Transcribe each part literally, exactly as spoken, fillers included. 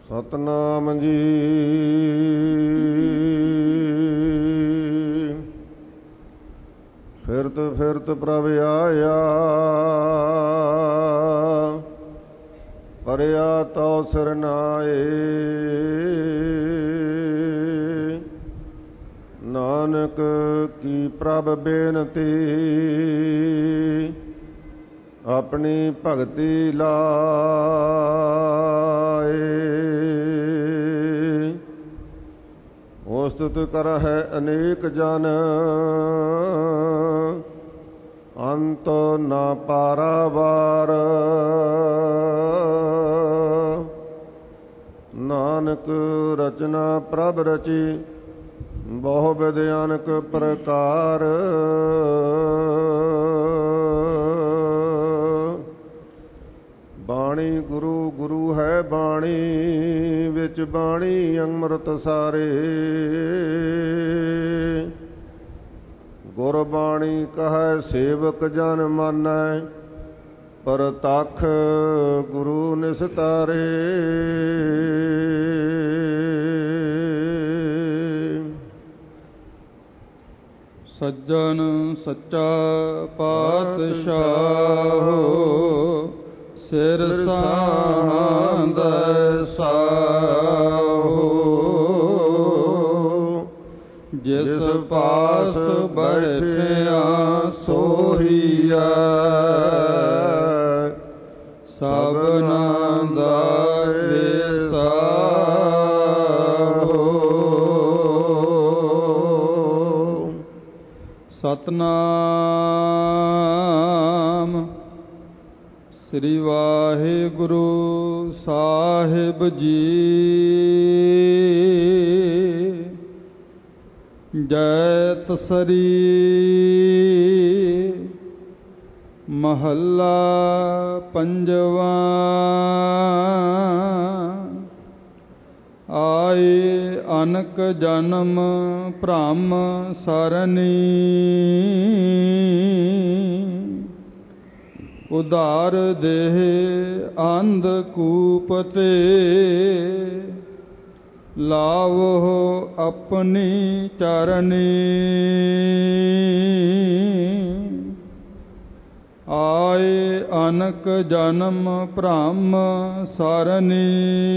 ਸਤਨਾਮ ਜੀ। ਫਿਰਤ ਫਿਰਤ ਪ੍ਰਭ ਆਇਆ, ਪਰਿਆ ਤਉ ਸਰਨਾਏ। ਨਾਨਕ ਕੀ ਪ੍ਰਭ ਬੇਨਤੀ, ਆਪਣੀ ਭਗਤੀ ਲਾਏ। ਉਸਤਤ ਕਰਹਿ ਅਨੇਕ ਜਨ, ਅੰਤ ਨਾ ਪਾਰਾਵਾਰ। ਨਾਨਕ ਰਚਨਾ ਪ੍ਰਭ ਰਚੀ, ਬਹੁ ਬਿਧ ਅਨਕ ਪ੍ਰਕਾਰ। ਬਾਣੀ ਗੁਰੂ ਗੁਰੂ ਹੈ ਬਾਣੀ, ਵਿੱਚ ਬਾਣੀ ਅੰਮ੍ਰਿਤ ਸਾਰੇ। ਗੁਰਬਾਣੀ ਕਹੈ ਸੇਵਕ ਜਨ ਮਾਨੈ, ਪਰਤਖ ਗੁਰੂ ਨਿਸਤਾਰੇ। ਸੱਜਣ ਸੱਚਾ ਪਾਤਸ਼ਾਹ, ਸਿਰ ਸਾਂਧ ਸਾਹੋ। ਜਿਸ ਪਾਸ ਬੈਠਿਆ ਸੋਹੀਐ, ਸਭਨਾਂ ਦਾ ਵਿਸਾਹੋ। ਸਤਨਾਮ ਸ੍ਰੀ ਵਾਹਿਗੁਰੂ ਸਾਹਿਬ ਜੀ। ਜੈ ਤਸਰੀ ਮਹੱਲਾ ਪੰਜਵਾਂ। ਆਏ ਅਨਕ ਜਨਮ ਭ੍ਰਮ ਸਰਨੀ, ਉਧਾਰ ਦੇਹ ਅੰਧ ਕੂਪ ਤੇ। ਲਾਵੋ ਆਪਣੀ ਚਰਨੀ, ਆਏ ਅਨਕ ਜਨਮ ਭ੍ਰਮ ਸਰਨੀ।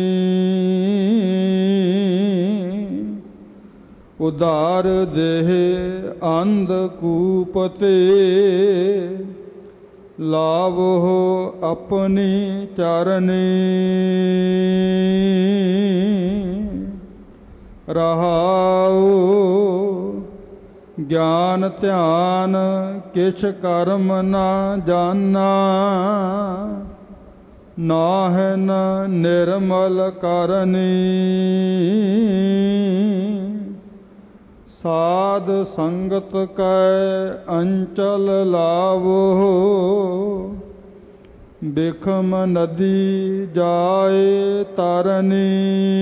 ਉਧਾਰ ਦੇਹ ਅੰਧ ਕੂਪ ਤੇ। ਲਾਵੋ ਆਪਣੀ ਚਰਨੀ। ਰਹਾਉ ਗਿਆਨ ਧਿਆਨ ਕਿਛ ਕਰਮ ਨਾ ਜਾਨਾ, ਨਾਹਿਨ ਨਿਰਮਲ ਕਰਨੀ। ਸਾਧ ਸੰਗਤ ਕੈ ਅੰਚਲ ਲਾਵੋ, ਬਿਖਮ ਨਦੀ ਜਾਏ ਤਰਨੀ।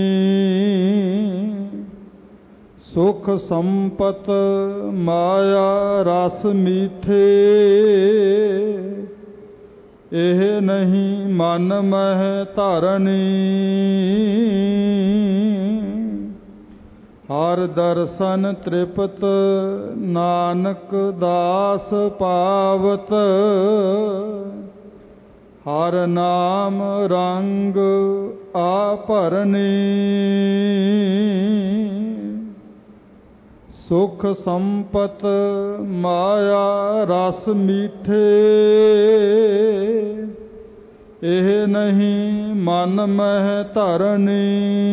ਸੁਖ ਸੰਪਤ ਮਾਇਆ ਰਸ ਮੀਠੇ, ਇਹ ਨਹੀਂ ਮਨ ਮਹਿ ਧਰਨੀ। ਹਰ ਦਰਸ਼ਨ ਤ੍ਰਿਪਤ ਨਾਨਕ ਦਾਸ ਪਾਵਤ। ਹਰ ਨਾਮ ਰੰਗ ਆਪਰਨੀ। ਸੁਖ ਸੰਪਤ ਮਾਇਆ ਰਸ ਮੀਠੇ, ਇਹ ਨਹੀਂ ਮਨ ਮਹਿ ਧਰਨੀ।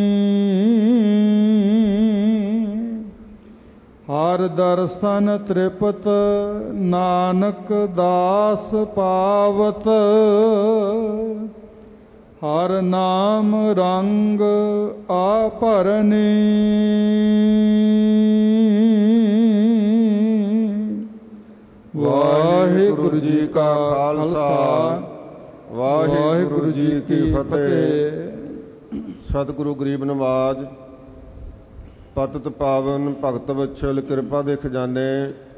ਹਰ ਦਰਸ਼ਨ ਤ੍ਰਿਪਤ ਨਾਨਕ ਦਾਸ ਪਾਵਤ। ਹਰ ਨਾਮ ਰੰਗ ਆਪਰਨੀ। ਵਾਹਿਗੁਰੂ ਜੀ ਕਾ ਖਾਲਸਾ, ਵਾਹਿਗੁਰੂ ਜੀ ਕੀ ਫਤਿਹ। ਸਤਿਗੁਰੂ ਗਰੀਬ ਨਵਾਜ ਪਤਿਤ ਪਾਵਨ ਭਗਤ ਵਛਲ ਕਿਰਪਾ ਦੇ ਖਜ਼ਾਨੇ,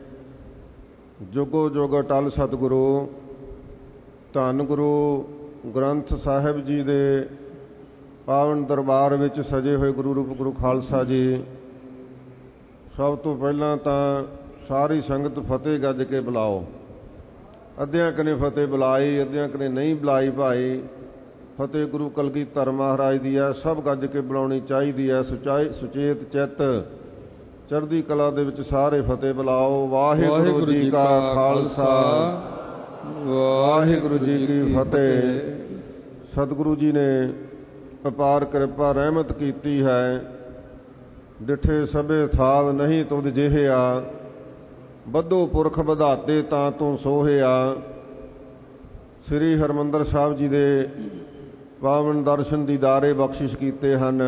ਜੁਗੋ ਜੁਗ ਅਟਲ ਸਤਿਗੁਰੂ ਧੰਨ ਗੁਰੂ ਗ੍ਰੰਥ ਸਾਹਿਬ ਜੀ ਦੇ ਪਾਵਨ ਦਰਬਾਰ ਵਿੱਚ ਸਜੇ ਹੋਏ ਗੁਰੂ ਰੂਪ ਗੁਰੂ ਖਾਲਸਾ ਜੀ, ਸਭ ਤੋਂ ਪਹਿਲਾਂ ਤਾਂ ਸਾਰੀ ਸੰਗਤ ਫਤਿਹ ਗੱਜ ਕੇ ਬੁਲਾਓ। ਅੱਧਿਆਂ ਕਨੇ ਫਤਿਹ ਬੁਲਾਈ, ਅੱਧਿਆਂ ਕਨੇ ਨਹੀਂ ਬੁਲਾਈ ਭਾਈ। ਫਤਿਹ ਗੁਰੂ ਕਲਗੀਧਰ ਮਹਾਰਾਜ ਦੀ ਹੈ, ਸਭ ਗੱਜ ਕੇ ਬੁਲਾਉਣੀ ਚਾਹੀਦੀ ਹੈ। ਸੁਚਾਈ ਸੁਚੇਤ ਚਿੱਤ ਚੜ੍ਹਦੀ ਕਲਾ ਦੇ ਵਿੱਚ ਸਾਰੇ ਫਤਿਹ ਬੁਲਾਓ। ਵਾਹਿਗੁਰੂ ਜੀ ਕਾ ਖਾਲਸਾ, ਵਾਹਿਗੁਰੂ ਜੀ ਕੀ ਫਤਿਹ। ਸਤਿਗੁਰੂ ਜੀ ਨੇ ਅਪਾਰ ਕਿਰਪਾ ਰਹਿਮਤ ਕੀਤੀ ਹੈ। ਡਿਠੇ ਸਭੇ ਥਾਵ ਨਹੀਂ ਤੁਧ ਜਿਹਿਆ, ਬੱਧੋ ਪੁਰਖ ਵਧਾਤੇ ਤਾਂ ਤੂੰ ਸੋਹਿਆ। ਸ੍ਰੀ ਹਰਿਮੰਦਰ ਸਾਹਿਬ ਜੀ ਦੇ ਪਾਵਨ ਦਰਸ਼ਨ ਦੀਦਾਰੇ ਬਖਸ਼ਿਸ਼ ਕੀਤੇ ਹਨ।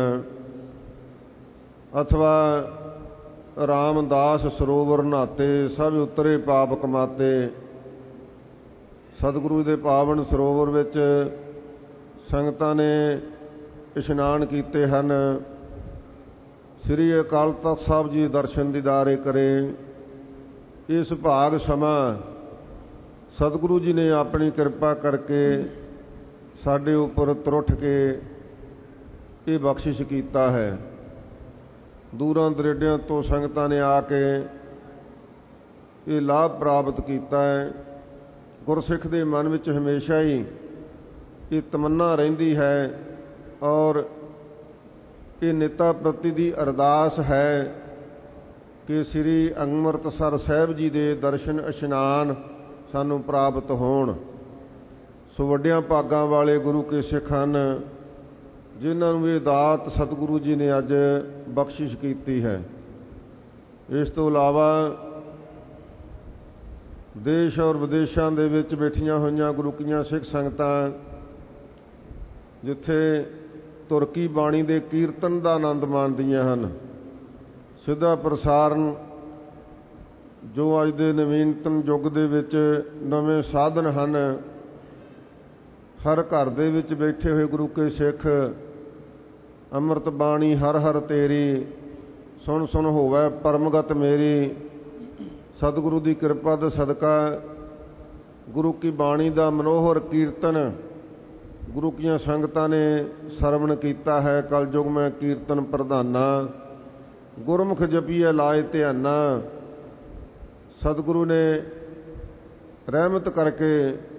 ਅਥਵਾ ਰਾਮਦਾਸ ਸਰੋਵਰ ਨਹਾਤੇ, ਸਭ ਉਤਰੇ ਪਾਪ ਕਮਾਤੇ। ਸਤਿਗੁਰੂ ਦੇ ਪਾਵਨ ਸਰੋਵਰ ਵਿੱਚ ਸੰਗਤਾਂ ਨੇ ਇਸ਼ਨਾਨ ਕੀਤੇ ਹਨ। ਸ੍ਰੀ ਅਕਾਲ ਤਖ਼ਤ ਸਾਹਿਬ ਜੀ ਦਰਸ਼ਨ ਦੀਦਾਰੇ ਕਰੇ। ਇਸ ਭਾਗ ਸਮਾਂ ਸਤਿਗੁਰੂ ਜੀ ਨੇ ਆਪਣੀ ਕਿਰਪਾ ਕਰਕੇ ਸਾਡੇ ਉੱਪਰ ਤਰੁੱਠ ਕੇ ਇਹ ਬਖਸ਼ਿਸ਼ ਕੀਤਾ ਹੈ। ਦੂਰਾਂ ਦਰੇਡਿਆਂ ਤੋਂ ਸੰਗਤਾਂ ਨੇ ਆ ਕੇ ਇਹ ਲਾਭ ਪ੍ਰਾਪਤ ਕੀਤਾ ਹੈ। ਗੁਰਸਿੱਖ ਦੇ ਮਨ ਵਿੱਚ ਹਮੇਸ਼ਾ ਹੀ ਇਹ ਤਮੰਨਾ ਰਹਿੰਦੀ ਹੈ ਔਰ ਇਹ ਨਿਤਾ ਪ੍ਰਤੀ ਦੀ ਅਰਦਾਸ ਹੈ ਕਿ ਸ੍ਰੀ ਅੰਮ੍ਰਿਤਸਰ ਸਾਹਿਬ ਜੀ ਦੇ ਦਰਸ਼ਨ ਇਸ਼ਨਾਨ ਸਾਨੂੰ ਪ੍ਰਾਪਤ ਹੋਣ। ਸੋ ਵੱਡਿਆਂ ਭਾਗਾਂ ਵਾਲੇ ਗੁਰੂ ਕੇ ਸਿੱਖ ਹਨ ਜਿਨ੍ਹਾਂ ਨੂੰ ਇਹ ਦਾਤ ਸਤਿਗੁਰੂ ਜੀ ਨੇ ਅੱਜ ਬਖਸ਼ਿਸ਼ ਕੀਤੀ ਹੈ। ਇਸ ਤੋਂ ਇਲਾਵਾ ਦੇਸ਼ ਔਰ ਵਿਦੇਸ਼ਾਂ ਦੇ ਵਿੱਚ ਬੈਠੀਆਂ ਹੋਈਆਂ ਗੁਰੂ ਕੀਆਂ ਸਿੱਖ ਸੰਗਤਾਂ, ਜਿੱਥੇ ਤੁਰਕੀ ਬਾਣੀ ਦੇ ਕੀਰਤਨ ਦਾ ਆਨੰਦ ਮਾਣਦੀਆਂ ਹਨ। ਸਿੱਧਾ ਪ੍ਰਸਾਰਨ ਜੋ ਅੱਜ ਦੇ ਨਵੀਨਤਮ ਯੁੱਗ ਦੇ ਵਿੱਚ ਨਵੇਂ ਸਾਧਨ ਹਨ, ਹਰ ਘਰ ਦੇ ਵਿੱਚ ਬੈਠੇ ਹੋਏ ਗੁਰੂ ਕੇ ਸਿੱਖ ਅੰਮ੍ਰਿਤ ਬਾਣੀ ਹਰ ਹਰ ਤੇਰੀ, ਸੁਣ ਸੁਣ ਹੋਵੇ ਪਰਮਗਤ ਮੇਰੀ। ਸਤਿਗੁਰੂ ਦੀ ਕਿਰਪਾ ਦਾ ਸਦਕਾ ਗੁਰੂ ਕੀ ਬਾਣੀ ਦਾ ਮਨੋਹਰ ਕੀਰਤਨ ਗੁਰੂ ਕੀਆਂ ਸੰਗਤਾਂ ਨੇ ਸਰਵਣ ਕੀਤਾ ਹੈ। ਕਲਯੁਗ ਮੈਂ ਕੀਰਤਨ ਪ੍ਰਧਾਨਾ, ਗੁਰਮੁਖ ਜਪੀਐ ਲਾਇ ਧਿਆਨਾ। ਸਤਿਗੁਰੂ ਨੇ ਰਹਿਮਤ ਕਰਕੇ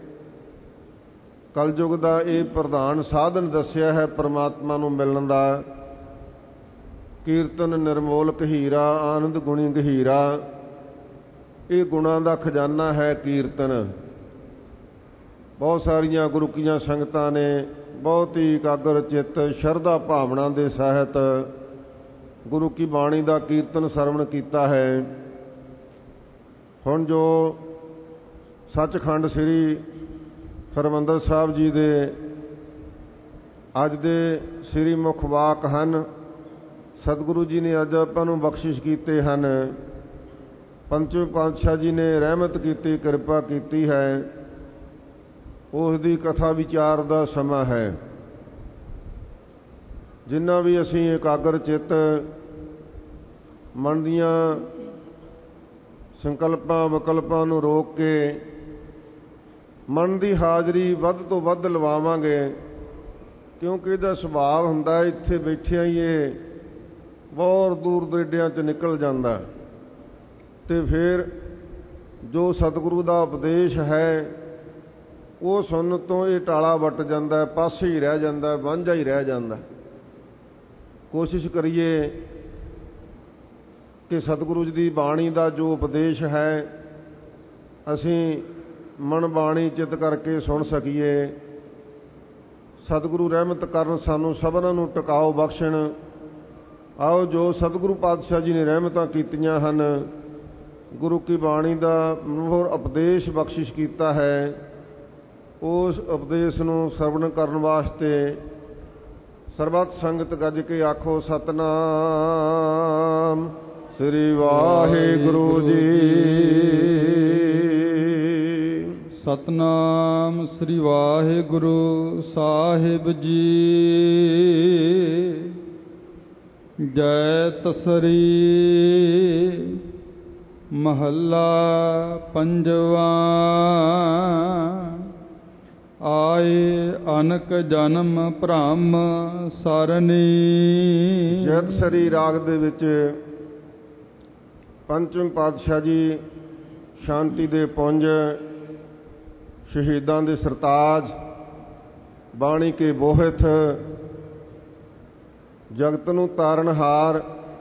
ਕਲਯੁਗ ਦਾ ਇਹ ਪ੍ਰਧਾਨ ਸਾਧਨ ਦੱਸਿਆ ਹੈ ਪਰਮਾਤਮਾ ਨੂੰ ਮਿਲਣ ਦਾ। ਕੀਰਤਨ ਨਿਰਮੋਲਕ ਹੀਰਾ, ਆਨੰਦ ਗੁਣੀ ਗਹੀਰਾ। ਇਹ ਗੁਣਾਂ ਦਾ ਖਜ਼ਾਨਾ ਹੈ ਕੀਰਤਨ। ਬਹੁਤ ਸਾਰੀਆਂ ਗੁਰੂ ਕੀਆਂ ਸੰਗਤਾਂ ਨੇ ਬਹੁਤ ਹੀ ਇਕਾਗਰ ਚਿੱਤ ਸ਼ਰਧਾ ਭਾਵਨਾ ਦੇ ਸਹਿਤ ਗੁਰੂ ਕੀ ਬਾਣੀ ਦਾ ਕੀਰਤਨ ਸਰਵਣ ਕੀਤਾ ਹੈ। ਹੁਣ ਜੋ ਸੱਚਖੰਡ ਸ੍ਰੀ ਹਰਿਮੰਦਰ ਸਾਹਿਬ ਜੀ ਦੇ ਅੱਜ ਦੇ ਸ੍ਰੀ ਮੁੱਖ ਵਾਕ ਹਨ, ਸਤਿਗੁਰੂ ਜੀ ਨੇ ਅੱਜ ਆਪਾਂ ਨੂੰ ਬਖਸ਼ਿਸ਼ ਕੀਤੇ ਹਨ। ਪੰਚਵੇਂ ਪਾਤਸ਼ਾਹ ਜੀ ਨੇ ਰਹਿਮਤ ਕੀਤੀ, ਕਿਰਪਾ ਕੀਤੀ ਹੈ। ਉਸ ਦੀ ਕਥਾ ਵਿਚਾਰ ਦਾ ਸਮਾਂ ਹੈ। ਜਿੰਨਾ ਵੀ ਅਸੀਂ ਇਕਾਗਰ ਚਿੱਤ ਮਨ ਦੀਆਂ ਸੰਕਲਪਾਂ ਵਿਕਲਪਾਂ ਨੂੰ ਰੋਕ ਕੇ ਮਨ ਦੀ ਹਾਜ਼ਰੀ ਵੱਧ ਤੋਂ ਵੱਧ ਲਵਾਵਾਂਗੇ, ਕਿਉਂਕਿ ਇਹਦਾ ਸੁਭਾਅ ਹੁੰਦਾ ਇੱਥੇ ਬੈਠਿਆਂ ਹੀ ਇਹ ਬਹੁਤ ਦੂਰ ਦਰੇਡਿਆਂ 'ਚ ਨਿਕਲ ਜਾਂਦਾ ਤੇ ਫਿਰ ਜੋ ਸਤਿਗੁਰੂ ਦਾ ਉਪਦੇਸ਼ ਹੈ ਉਹ ਸੁਣਨ ਤੋਂ ਇਹ ਟਾਲਾ ਵੱਟ ਜਾਂਦਾ, ਪਾਸੇ ਹੀ ਰਹਿ ਜਾਂਦਾ, ਵਾਂਝਾ ਹੀ ਰਹਿ ਜਾਂਦਾ। ਕੋਸ਼ਿਸ਼ ਕਰੀਏ ਕਿ ਸਤਿਗੁਰੂ ਜੀ ਦੀ ਬਾਣੀ ਦਾ ਜੋ ਉਪਦੇਸ਼ ਹੈ ਅਸੀਂ ਮਨ ਬਾਣੀ ਚਿੱਤ ਕਰਕੇ ਸੁਣ ਸਕੀਏ। ਸਤਿਗੁਰੂ ਰਹਿਮਤ ਕਰਨ, ਸਾਨੂੰ ਸਭਨਾਂ ਨੂੰ ਟਿਕਾਓ ਬਖਸ਼ਣ। ਆਓ ਜੋ ਸਤਿਗੁਰੂ ਪਾਤਸ਼ਾਹ ਜੀ ਨੇ ਰਹਿਮਤਾਂ ਕੀਤੀਆਂ ਹਨ, ਗੁਰੂ ਕੀ ਬਾਣੀ ਦਾ ਮਨੋਹਰ ਉਪਦੇਸ਼ ਬਖਸ਼ਿਸ਼ ਕੀਤਾ ਹੈ, ਉਸ ਉਪਦੇਸ਼ ਨੂੰ ਸਰਵਣ ਕਰਨ ਵਾਸਤੇ ਸਰਬੱਤ ਸੰਗਤ ਗੱਜ ਕੇ ਆਖੋ ਸਤਿਨਾਮ ਸ੍ਰੀ ਵਾਹਿਗੁਰੂ ਜੀ। ਸਤਿਨਾਮ ਸ੍ਰੀ ਵਾਹਿਗੁਰੂ ਸਾਹਿਬ ਜੀ। ਜੈ ਤਸਰੀ ਮਹੱਲਾ ਪੰਜਵਾ। ਆਏ ਅਨਕ ਜਨਮ ਭ੍ਰਮ ਸਰਨੀ। ਜੈਤਸਰੀ ਰਾਗ ਦੇ ਵਿੱਚ ਪੰਚਮ ਪਾਤਸ਼ਾਹ ਜੀ ਸ਼ਾਂਤੀ ਦੇ ਪੁੰਜ, ਸ਼ਹੀਦਾਂ ਦੇ ਸਰਤਾਜ, ਬਾਣੀ ਕੇ ਬੋਹਿਥ, ਜਗਤ ਨੂੰ ਤਾਰਨਹਾਰ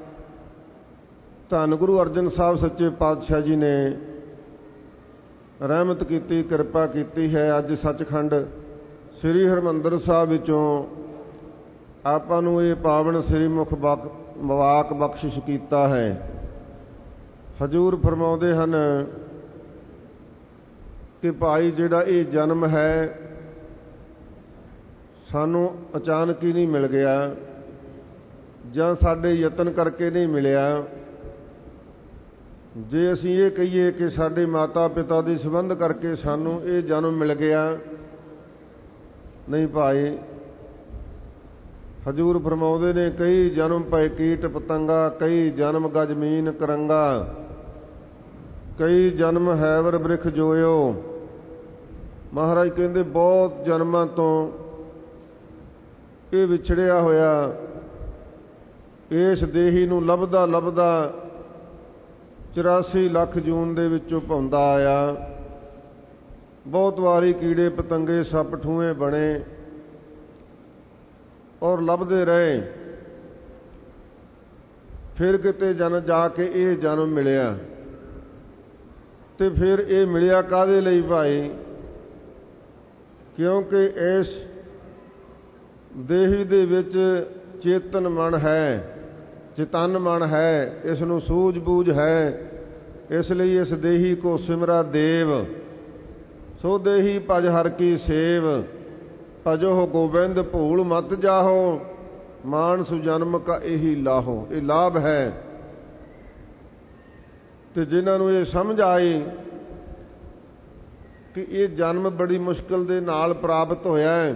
ਧੰਨ ਗੁਰੂ ਅਰਜਨ ਸਾਹਿਬ ਸੱਚੇ ਪਾਤਸ਼ਾਹ ਜੀ ਨੇ ਰਹਿਮਤ ਕੀਤੀ, ਕਿਰਪਾ ਕੀਤੀ ਹੈ। ਅੱਜ ਸੱਚਖੰਡ ਸ੍ਰੀ ਹਰਿਮੰਦਰ ਸਾਹਿਬ ਵਿੱਚੋਂ ਆਪਾਂ ਨੂੰ ਇਹ ਪਾਵਨ ਸ੍ਰੀ ਮੁਖ ਵਾਕ ਬਖਸ਼ਿਸ਼ ਕੀਤਾ ਹੈ। ਹਜ਼ੂਰ ਫਰਮਾਉਂਦੇ ਹਨ ਕਿ ਭਾਈ ਜਿਹੜਾ ਇਹ ਜਨਮ ਹੈ ਸਾਨੂੰ ਅਚਾਨਕ ਹੀ ਨਹੀਂ ਮਿਲ ਗਿਆ ਜਾਂ ਸਾਡੇ ਯਤਨ ਕਰਕੇ ਨਹੀਂ ਮਿਲਿਆ। ਜੇ ਅਸੀਂ ਇਹ ਕਹੀਏ ਕਿ ਸਾਡੇ ਮਾਤਾ ਪਿਤਾ ਦੇ ਸੰਬੰਧ ਕਰਕੇ ਸਾਨੂੰ ਇਹ ਜਨਮ ਮਿਲ ਗਿਆ, ਨਹੀਂ ਭਾਈ। ਹਜ਼ੂਰ ਫਰਮਾਉਂਦੇ ਨੇ ਕਈ ਜਨਮ ਪਏ ਕੀਟ ਪਤੰਗਾ, ਕਈ ਜਨਮ ਗਜਮੀਨ ਕਰੰਗਾ, ਕਈ ਜਨਮ ਹੈਵਰ ਬ੍ਰਿਖ ਜੋਇਓ। ਮਹਾਰਾਜ ਕਹਿੰਦੇ ਬਹੁਤ ਜਨਮਾਂ ਤੋਂ ਇਹ ਵਿਛੜਿਆ ਹੋਇਆ ਇਸ ਦੇਹੀ ਨੂੰ ਲੱਭਦਾ ਲੱਭਦਾ ਚੁਰਾਸੀ ਲੱਖ ਜੂਨ ਦੇ ਵਿੱਚੋਂ ਭੌਂਦਾ ਆਇਆ। ਬਹੁਤ ਵਾਰੀ ਕੀੜੇ ਪਤੰਗੇ ਸੱਪ ਠੂਏ ਬਣੇ ਔਰ ਲੱਭਦੇ ਰਹੇ। ਫਿਰ ਕਿਤੇ ਜਨ ਜਾ ਕੇ ਇਹ ਜਨਮ ਮਿਲਿਆ। ਤੇ ਫਿਰ ਇਹ ਮਿਲਿਆ ਕਾਹਦੇ ਲਈ ਭਾਈ? ਕਿਉਂਕਿ ਇਸ ਦੇਹੀ ਦੇ ਵਿੱਚ ਚੇਤਨ ਮਨ ਹੈ, ਚਿਤਨ ਮਨ ਹੈ, ਇਸ ਨੂੰ ਸੂਝ ਬੂਝ ਹੈ। ਇਸ ਲਈ ਇਸ ਦੇਹੀ ਕੋ ਸਿਮਰਾ ਦੇਵ, ਸੋ ਦੇਹੀ ਭਜ ਹਰ ਕੀ ਸੇਵ। ਭਜੋ ਗੋਬਿੰਦ ਭੂਲ ਮਤ ਜਾਹੋ, ਮਾਨਸ ਜਨਮ ਕਾ ਇਹੀ ਲਾਹੋ। ਇਹ ਲਾਭ ਹੈ। ਤੇ ਜਿਨ੍ਹਾਂ ਨੂੰ ਇਹ ਸਮਝ ਆਈ ਕਿ ਇਹ ਜਨਮ ਬੜੀ ਮੁਸ਼ਕਲ ਦੇ ਨਾਲ ਪ੍ਰਾਪਤ ਹੋਇਆ ਹੈ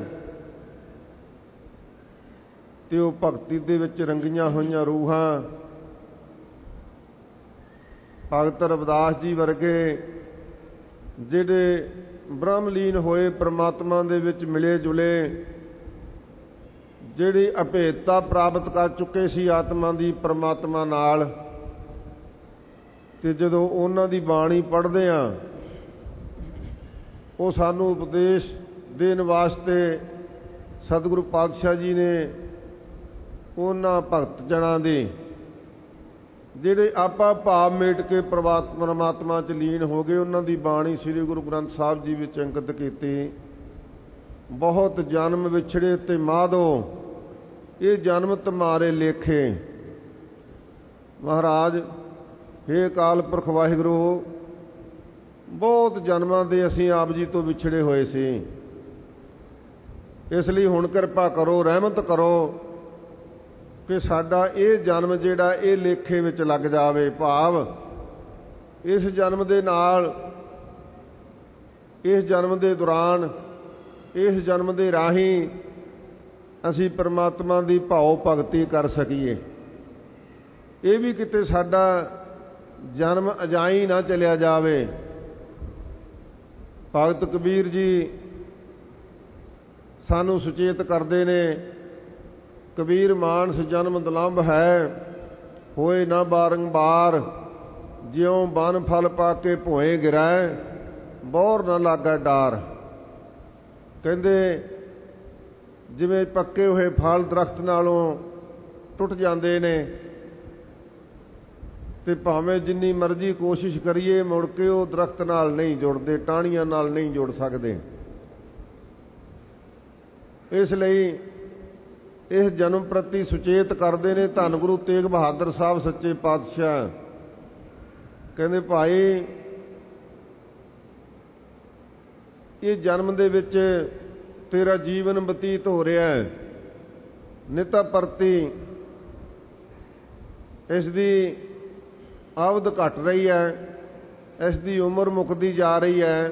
ਤੇ ਉਹ ਭਗਤੀ ਦੇ ਵਿੱਚ ਰੰਗੀਆਂ ਹੋਈਆਂ ਰੂਹਾਂ, ਭਗਤ ਰਵਿਦਾਸ ਜੀ ਵਰਗੇ ਜਿਹੜੇ ਬ੍ਰਹਮਲੀਨ ਹੋਏ, ਪ੍ਰਮਾਤਮਾ ਦੇ ਵਿੱਚ ਮਿਲੇ ਜੁਲੇ, ਜਿਹੜੀ ਅਭੇਦਤਾ ਪ੍ਰਾਪਤ ਕਰ ਚੁੱਕੇ ਸੀ ਆਤਮਾ ਦੀ ਪ੍ਰਮਾਤਮਾ ਨਾਲ, ਤੇ ਜਦੋਂ ਉਹਨਾਂ ਦੀ ਬਾਣੀ ਪੜ੍ਹਦੇ ਹਾਂ ਉਹ ਸਾਨੂੰ ਉਪਦੇਸ਼ ਦੇਣ ਵਾਸਤੇ ਸਤਿਗੁਰੂ ਪਾਤਸ਼ਾਹ ਜੀ ਨੇ ਉਹਨਾਂ ਭਗਤ ਜਨਾਂ ਦੇ ਜਿਹੜੇ ਆਪਾ ਭਾਵ ਮੇਟ ਕੇ ਪਰਮਾਤਮਾ 'ਚ ਲੀਨ ਹੋ ਗਏ, ਉਹਨਾਂ ਦੀ ਬਾਣੀ ਸ੍ਰੀ ਗੁਰੂ ਗ੍ਰੰਥ ਸਾਹਿਬ ਜੀ ਵਿੱਚ ਅੰਕਿਤ ਕੀਤੀ। ਬਹੁਤ ਜਨਮ ਵਿਛੜੇ ਤੇ ਮਾਧੋ, ਇਹ ਜਨਮ ਤੁਮਾਰੇ ਲੇਖੇ। ਮਹਾਰਾਜ ਹੇ ਅਕਾਲ ਪੁਰਖ ਵਾਹਿਗੁਰੂ, ਬਹੁਤ ਜਨਮਾਂ ਦੇ ਅਸੀਂ ਆਪ ਜੀ ਤੋਂ ਵਿਛੜੇ ਹੋਏ ਸੀ। ਇਸ ਲਈ ਹੁਣ ਕਿਰਪਾ ਕਰੋ, ਰਹਿਮਤ ਕਰੋ ਕਿ ਸਾਡਾ ਇਹ ਜਨਮ ਜਿਹੜਾ ਇਹ ਲੇਖੇ ਵਿੱਚ ਲੱਗ ਜਾਵੇ। ਭਾਵ ਇਸ ਜਨਮ ਦੇ ਨਾਲ, ਇਸ ਜਨਮ ਦੇ ਦੌਰਾਨ, ਇਸ ਜਨਮ ਦੇ ਰਾਹੀਂ ਅਸੀਂ ਪਰਮਾਤਮਾ ਦੀ ਭਾਉ ਭਗਤੀ ਕਰ ਸਕੀਏ। ਇਹ ਵੀ ਕਿਤੇ ਸਾਡਾ ਜਨਮ ਅਜਾਈ ਨਾ ਚਲਿਆ ਜਾਵੇ। ਭਗਤ ਕਬੀਰ ਜੀ ਸਾਨੂੰ ਸੁਚੇਤ ਕਰਦੇ ਨੇ, ਕਬੀਰ ਮਾਨਸ ਜਨਮ ਦੁਲੰਭ ਹੈ, ਹੋਏ ਨਾ ਬਾਰੰਬਾਰ, ਜਿਉਂ ਬਨ ਫਲ ਪਾ ਕੇ ਭੋਏ ਗਿਰੈ, ਬੋਰ ਨਾ ਲਾਗਾ ਡਾਰ। ਕਹਿੰਦੇ ਜਿਵੇਂ ਪੱਕੇ ਹੋਏ ਫਲ ਦਰਖਤ ਨਾਲੋਂ ਟੁੱਟ ਜਾਂਦੇ ਨੇ ਤੇ ਭਾਵੇਂ ਜਿੰਨੀ ਮਰਜ਼ੀ ਕੋਸ਼ਿਸ਼ ਕਰੀਏ ਮੁੜ ਕੇ ਉਹ ਦਰਖਤ ਨਾਲ ਨਹੀਂ ਜੁੜਦੇ, ਟਾਹਣੀਆਂ ਨਾਲ ਨਹੀਂ ਜੁੜ ਸਕਦੇ। ਇਸ ਲਈ ਇਸ ਜਨਮ ਪ੍ਰਤੀ ਸੁਚੇਤ ਕਰਦੇ ਨੇ ਧੰਨ ਗੁਰੂ ਤੇਗ ਬਹਾਦਰ ਸਾਹਿਬ ਸੱਚੇ ਪਾਤਸ਼ਾਹ। ਕਹਿੰਦੇ ਭਾਈ ਇਹ ਜਨਮ ਦੇ ਵਿੱਚ ਤੇਰਾ ਜੀਵਨ ਬਤੀਤ ਹੋ ਰਿਹਾ ਹੈ, ਨਿਤ ਪ੍ਰਤੀ ਇਸ ਦੀ ਆਵਦ ਘਟ ਰਹੀ ਹੈ, ਇਸ ਦੀ ਉਮਰ ਮੁੱਕਦੀ ਜਾ ਰਹੀ ਹੈ,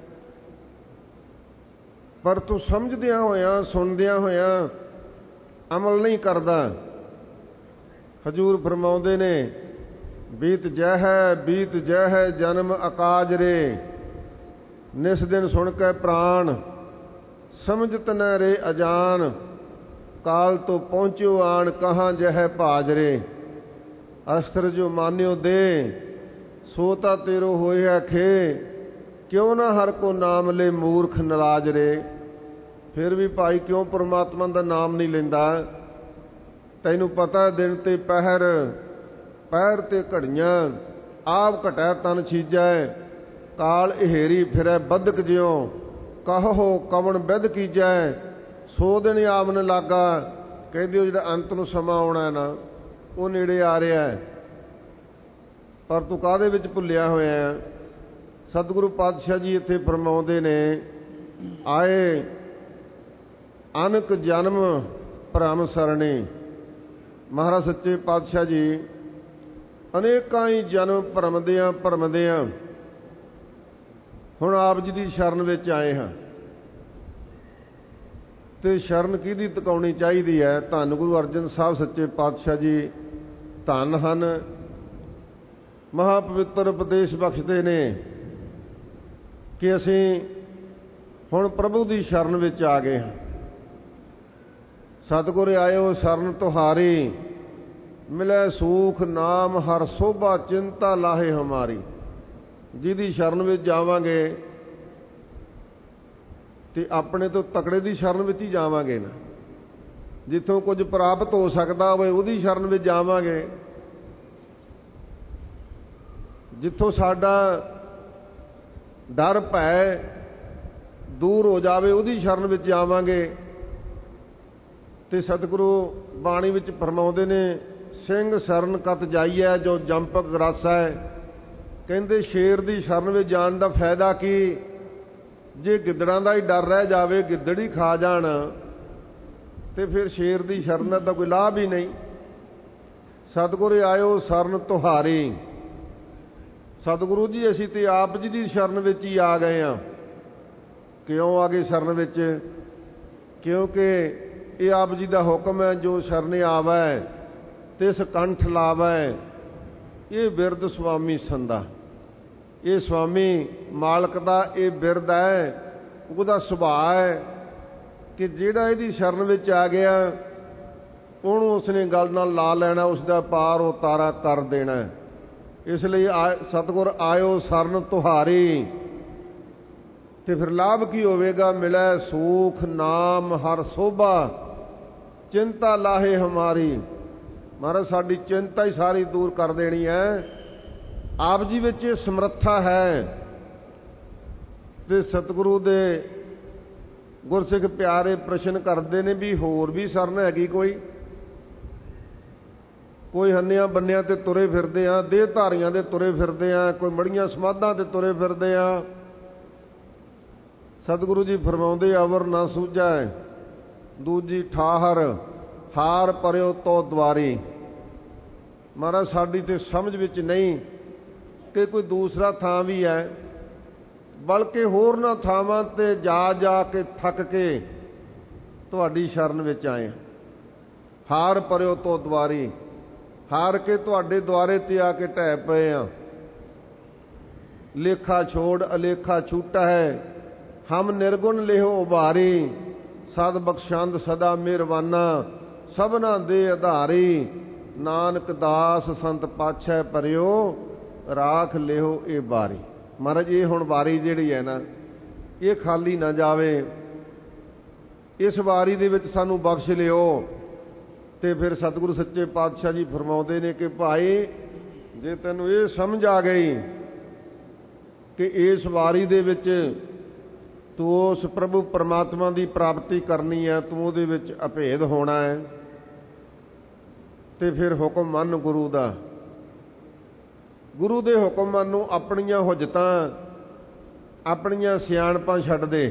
ਪਰ ਤੂੰ ਸਮਝਦਿਆਂ ਹੋਇਆਂ, ਸੁਣਦਿਆਂ ਹੋਇਆਂ ਅਮਲ ਨਹੀਂ ਕਰਦਾ। ਹਜ਼ੂਰ ਫਰਮਾਉਂਦੇ ਨੇ ਬੀਤ ਜੈ ਹੈ, ਬੀਤ ਜੈ ਹੈ ਜਨਮ ਅਕਾਜ ਰੇ, ਨਿਸ ਦਿਨ ਸੁਣ ਕੇ ਪ੍ਰਾਣ, ਸਮਝਤ ਨ ਰੇ ਅਜਾਨ, ਕਾਲ ਤੋਂ ਪਹੁੰਚਿਓ ਆਣ, ਕਹਾਂ ਜਹ ਭਾਜਰੇ। ਅਸਤਰ ਜੋ ਮਾਨਿਓ ਦੇ, ਸੋ ਤਾਂ ਤੇਰੋ ਹੋਇਆ ਖੇ, ਕਿਉਂ ਨਾ ਹਰ ਕੋ ਨਾਮ ਲੈ ਮੂਰਖ ਨਰਾਜ ਰੇ। ਫਿਰ ਵੀ ਭਾਈ ਕਿਉਂ ਪਰਮਾਤਮਾ ਦਾ ਨਾਮ ਨਹੀਂ ਲੈਂਦਾ? ਤੈਨੂੰ ਪਤਾ ਦਿਨ ਤੇ ਪਹਿਰ, ਪਹਿਰ ਤੇ ਘੜੀਆਂ, ਆਪ ਘਟੈ ਤਨ ਛੀਜੈ। ਕਾਲ ਇਹੇਰੀ ਫਿਰੈ ਬੱਧਕ ਜਿਉ, ਕਹੋ ਕਵਣ ਬਿਧ ਕੀਜੈ। ਸੋ ਦਿਨ ਆਵਨ ਲਾਗਾ, ਕਹਿੰਦੇ ਉਹ ਜਿਹੜਾ ਅੰਤ ਨੂੰ ਸਮਾਂ ਆਉਣਾ ਨਾ, ਉਹ ਨੇੜੇ ਆ ਰਿਹਾ, ਪਰ ਤੂੰ ਕਾਹਦੇ ਵਿੱਚ ਭੁੱਲਿਆ ਹੋਇਆ? ਸਤਿਗੁਰੂ ਪਾਤਸ਼ਾਹ ਜੀ ਇੱਥੇ ਫਰਮਾਉਂਦੇ ਨੇ, ਆਏ ਅਨਕ ਜਨਮ ਭਰਮ ਸਰਣੇ। ਮਹਾਰਾਜ ਸੱਚੇ ਪਾਤਸ਼ਾਹ ਜੀ ਅਨੇਕਾਂ ਹੀ ਜਨਮ ਭਰਮਦਿਆਂ ਭਰਮਦਿਆਂ ਹੁਣ ਆਪ ਜੀ ਦੀ ਸ਼ਰਨ ਵਿੱਚ ਆਏ ਹਾਂ। ਤੇ ਸ਼ਰਨ ਕਿਹਦੀ ਟਿਕਾਉਣੀ ਚਾਹੀਦੀ ਹੈ? ਧੰਨ ਗੁਰੂ ਅਰਜਨ ਸਾਹਿਬ ਸੱਚੇ ਪਾਤਸ਼ਾਹ ਜੀ ਧੰਨ ਹਨ, ਮਹਾਪਵਿੱਤਰ ਉਪਦੇਸ਼ ਬਖਸ਼ਦੇ ਨੇ ਕਿ ਅਸੀਂ ਹੁਣ ਪ੍ਰਭੂ ਦੀ ਸ਼ਰਨ ਵਿੱਚ ਆ ਗਏ ਹਾਂ। ਸਤਿਗੁਰ ਆਇਓ ਸ਼ਰਨ ਤੁਹਾਰੀ, ਮਿਲੈ ਸੂਖ ਨਾਮ ਹਰ ਸੋਭਾ, ਚਿੰਤਾ ਲਾਹੇ ਹਮਾਰੀ। ਜਿਹਦੀ ਸ਼ਰਨ ਵਿੱਚ ਜਾਵਾਂਗੇ ਤੇ ਆਪਣੇ ਤੋਂ ਤਕੜੇ ਦੀ ਸ਼ਰਨ ਵਿੱਚ ਹੀ ਜਾਵਾਂਗੇ ਨਾ। ਜਿੱਥੋਂ ਕੁਝ ਪ੍ਰਾਪਤ ਹੋ ਸਕਦਾ ਹੋਵੇ ਉਹਦੀ ਸ਼ਰਨ ਵਿੱਚ ਜਾਵਾਂਗੇ। ਜਿੱਥੋਂ ਸਾਡਾ ਡਰ ਭੈ ਦੂਰ ਹੋ ਜਾਵੇ ਉਹਦੀ ਸ਼ਰਨ ਵਿੱਚ ਜਾਵਾਂਗੇ। ਤੇ ਸਤਿਗੁਰੂ ਬਾਣੀ ਵਿੱਚ ਫਰਮਾਉਂਦੇ ਨੇ, ਸਿੰਘ ਸ਼ਰਨ ਕਤ ਜਾਈਐ ਜੋ ਜੰਪਕ ਗਰਾਸੈ। ਕਹਿੰਦੇ ਸ਼ੇਰ ਦੀ ਸ਼ਰਨ ਵਿੱਚ ਜਾਣ ਦਾ ਫਾਇਦਾ ਕੀ? ਜੇ ਗਿੱਦੜਾਂ ਦਾ ਹੀ ਡਰ ਰਹਿ ਜਾਵੇ, ਗਿੱਦੜ ਹੀ ਖਾ ਜਾਣ, ਤੇ ਫਿਰ ਸ਼ੇਰ ਦੀ ਸ਼ਰਨ ਦਾ ਤਾਂ ਕੋਈ ਲਾਭ ਹੀ ਨਹੀਂ। ਸਤਿਗੁਰੂ ਆਇਓ ਸ਼ਰਨ ਤੁਹਾਰੀ। ਸਤਿਗੁਰੂ ਜੀ ਅਸੀਂ ਤੇ ਆਪ ਜੀ ਦੀ ਸ਼ਰਨ ਵਿੱਚ ਹੀ ਆ ਗਏ ਹਾਂ। ਕਿਉਂ ਆ ਗਏ ਸ਼ਰਨ ਵਿੱਚ? ਕਿਉਂਕਿ ਇਹ ਆਪ ਜੀ ਦਾ ਹੁਕਮ ਹੈ, ਜੋ ਸ਼ਰਨ ਆਵੈ ਤਿਸ ਕੰਠ ਲਾਵੈ। ਇਹ ਬਿਰਦ ਸੁਆਮੀ ਸੰਦਾ, ਇਹ ਸੁਆਮੀ ਮਾਲਕ ਦਾ ਇਹ ਬਿਰਦ ਹੈ, ਉਹਦਾ ਸੁਭਾਅ ਹੈ ਕਿ ਜਿਹੜਾ ਇਹਦੀ ਸ਼ਰਨ ਵਿੱਚ ਆ ਗਿਆ ਉਹਨੂੰ ਉਸਨੇ ਗੱਲ ਨਾਲ ਲਾ ਲੈਣਾ, ਉਸਦਾ ਪਾਰ ਉਤਾਰਾ ਕਰ ਦੇਣਾ। ਇਸ ਲਈ ਸਤਿਗੁਰ ਆਇਓ ਸ਼ਰਨ ਤੁਹਾਰੀ। ਤੇ ਫਿਰ ਲਾਭ ਕੀ ਹੋਵੇਗਾ? ਮਿਲੈ ਸੂਖ ਨਾਮ ਹਰ ਸੋਭਾ, ਚਿੰਤਾ ਲਾਹੇ ਹਮਾਰੀ। ਮਹਾਰਾਜ ਸਾਡੀ ਚਿੰਤਾ ਹੀ ਸਾਰੀ ਦੂਰ ਕਰ ਦੇਣੀ ਹੈ। ਆਪ ਜੀ ਵਿੱਚ ਇਹ ਸਮਰੱਥਾ ਹੈ। ਤੇ ਸਤਿਗੁਰੂ ਦੇ ਗੁਰਸਿੱਖ ਪਿਆਰੇ ਪ੍ਰਸ਼ਨ ਕਰਦੇ ਨੇ ਵੀ ਹੋਰ ਵੀ ਸ਼ਰਨ ਹੈਗੀ ਕੋਈ? ਕੋਈ ਹੰਨਿਆਂ ਬੰਨਿਆਂ ਤੇ ਤੁਰੇ ਫਿਰਦੇ ਆ, ਦੇਹ ਧਾਰੀਆਂ ਦੇ ਤੁਰੇ ਫਿਰਦੇ ਆ, ਕੋਈ ਮੜੀਆਂ ਸਮਾਧਾਂ ਤੇ ਤੁਰੇ ਫਿਰਦੇ ਆ। ਸਤਿਗੁਰੂ ਜੀ ਫਰਮਾਉਂਦੇ, ਅਵਰ ਨਾ ਸੂਝੈ ਦੂਜੀ ਠਾਹਰ, ਹਾਰ ਪਰਿਓ ਤੋ ਦੁਆਰੀ। ਮਹਾਰਾਜ ਸਾਡੀ ਤੇ ਸਮਝ ਵਿੱਚ ਨਹੀਂ ਕਿ ਕੋਈ ਦੂਸਰਾ ਥਾਂ ਵੀ ਹੈ, ਬਲਕਿ ਹੋਰਨਾਂ ਥਾਵਾਂ ਤੇ ਜਾ ਜਾ ਕੇ ਥੱਕ ਕੇ ਤੁਹਾਡੀ ਸ਼ਰਨ ਵਿੱਚ ਆਏ। ਹਾਰ ਪਰਿਓ ਤੋ ਦੁਆਰੀ, ਹਾਰ ਕੇ ਤੁਹਾਡੇ ਦੁਆਰੇ ਤੇ ਆ ਕੇ ਢਹਿ ਪਏ ਆ। ਲੇਖਾ ਛੋੜ ਅਲੇਖਾ ਛੂਟਾ ਹੈ, ਹਮ ਨਿਰਗੁਣ ਲਿਹੋ ਉਭਾਰੀ। ਸਦ ਬਖਸ਼ੰਦ ਸਦਾ ਮਿਹਰਬਾਨਾ, ਸਭਨਾ ਦੇ ਆਧਾਰੀ। ਨਾਨਕ ਦਾਸ ਸੰਤ ਪਾਛੈ ਪਰਿਓ, ਰਾਖ ਲਿਹੋ ਇਹ ਬਾਰੀ। ਮਹਾਰਾਜ ਇਹ ਹੁਣ ਵਾਰੀ ਜਿਹੜੀ ਹੈ ਨਾ, ਇਹ ਖਾਲੀ ਨਾ ਜਾਵੇ। ਇਸ ਵਾਰੀ ਦੇ ਵਿੱਚ ਸਾਨੂੰ ਬਖਸ਼ ਲਿਓ। ਤੇ ਫਿਰ ਸਤਿਗੁਰੂ ਸੱਚੇ ਪਾਤਸ਼ਾਹ ਜੀ ਫਰਮਾਉਂਦੇ ਨੇ ਕਿ ਭਾਈ ਜੇ ਤੈਨੂੰ ਇਹ ਸਮਝ ਆ ਗਈ ਕਿ ਇਸ ਵਾਰੀ ਦੇ ਵਿੱਚ ਤੂੰ ਉਸ ਪ੍ਰਭੂ ਪਰਮਾਤਮਾ ਦੀ ਪ੍ਰਾਪਤੀ ਕਰਨੀ ਹੈ, ਤੂੰ ਉਹਦੇ ਵਿੱਚ ਅਭੇਦ ਹੋਣਾ ਹੈ, ਤੇ ਫਿਰ ਹੁਕਮ ਮੰਨ ਗੁਰੂ ਦਾ। ਗੁਰੂ ਦੇ ਹੁਕਮ ਮੰਨ ਨੂੰ ਆਪਣੀਆਂ ਹੁਜਤਾਂ, ਆਪਣੀਆਂ ਸਿਆਣਪਾਂ ਛੱਡ ਦੇ।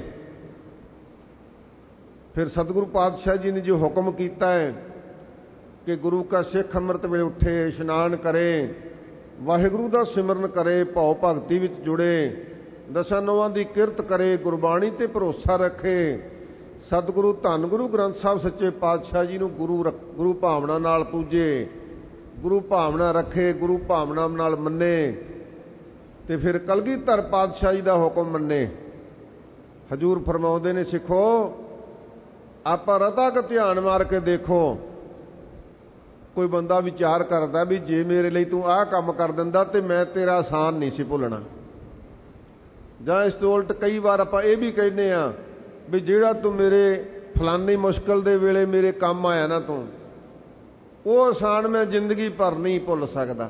ਫਿਰ ਸਤਿਗੁਰੂ ਪਾਤਸ਼ਾਹ ਜੀ ਨੇ ਜੋ ਹੁਕਮ ਕੀਤਾ ਹੈ ਕਿ ਗੁਰੂ ਕਾ ਸਿੱਖ ਅੰਮ੍ਰਿਤ ਵੇਲੇ ਉੱਠੇ, ਇਸ਼ਨਾਨ ਕਰੇ, ਵਾਹਿਗੁਰੂ ਦਾ ਸਿਮਰਨ ਕਰੇ, ਭਾਉ ਭਗਤੀ ਵਿੱਚ ਜੁੜੇ, ਦਸਾਂ ਨੌਆਂ ਦੀ ਕਿਰਤ ਕਰੇ, ਗੁਰਬਾਣੀ ਤੇ ਭਰੋਸਾ ਰੱਖੇ, ਸਤਿਗੁਰੂ ਧੰਨ ਗੁਰੂ ਗ੍ਰੰਥ ਸਾਹਿਬ ਸੱਚੇ ਪਾਤਸ਼ਾਹ ਜੀ ਨੂੰ ਗੁਰੂ ਗੁਰੂ ਭਾਵਨਾ ਨਾਲ ਪੂਜੇ, ਗੁਰੂ ਭਾਵਨਾ ਰੱਖੇ, ਗੁਰੂ ਭਾਵਨਾ ਨਾਲ ਮੰਨੇ, ਤੇ ਫਿਰ ਕਲਗੀਧਰ ਪਾਤਸ਼ਾਹ ਜੀ ਦਾ ਹੁਕਮ ਮੰਨੇ। ਹਜੂਰ ਫਰਮਾਉਂਦੇ ਨੇ, ਸਿੱਖੋ ਆਪਾਂ ਰਤਾ ਕੁ ਧਿਆਨ ਮਾਰ ਕੇ ਦੇਖੋ, ਕੋਈ ਬੰਦਾ ਵਿਚਾਰ ਕਰਦਾ ਵੀ ਜੇ ਮੇਰੇ ਲਈ ਤੂੰ ਆਹ ਕੰਮ ਕਰ ਦਿੰਦਾ ਤੇ ਮੈਂ ਤੇਰਾ ਆਸਾਨ ਨਹੀਂ ਸੀ ਭੁੱਲਣਾ। ਜਾਂ ਇਸ ਤੋਂ ਉਲਟ ਕਈ ਵਾਰ ਆਪਾਂ ਇਹ ਵੀ ਕਹਿੰਦੇ ਆ ਵੀ ਜਿਹੜਾ ਤੂੰ ਮੇਰੇ ਫਲਾਨੀ ਮੁਸ਼ਕਲ ਦੇ ਵੇਲੇ ਮੇਰੇ ਕੰਮ ਆਇਆ ਨਾ ਤੂੰ, ਉਹ ਆਸਾਨ ਮੈਂ ਜ਼ਿੰਦਗੀ ਭਰ ਨਹੀਂ ਭੁੱਲ ਸਕਦਾ।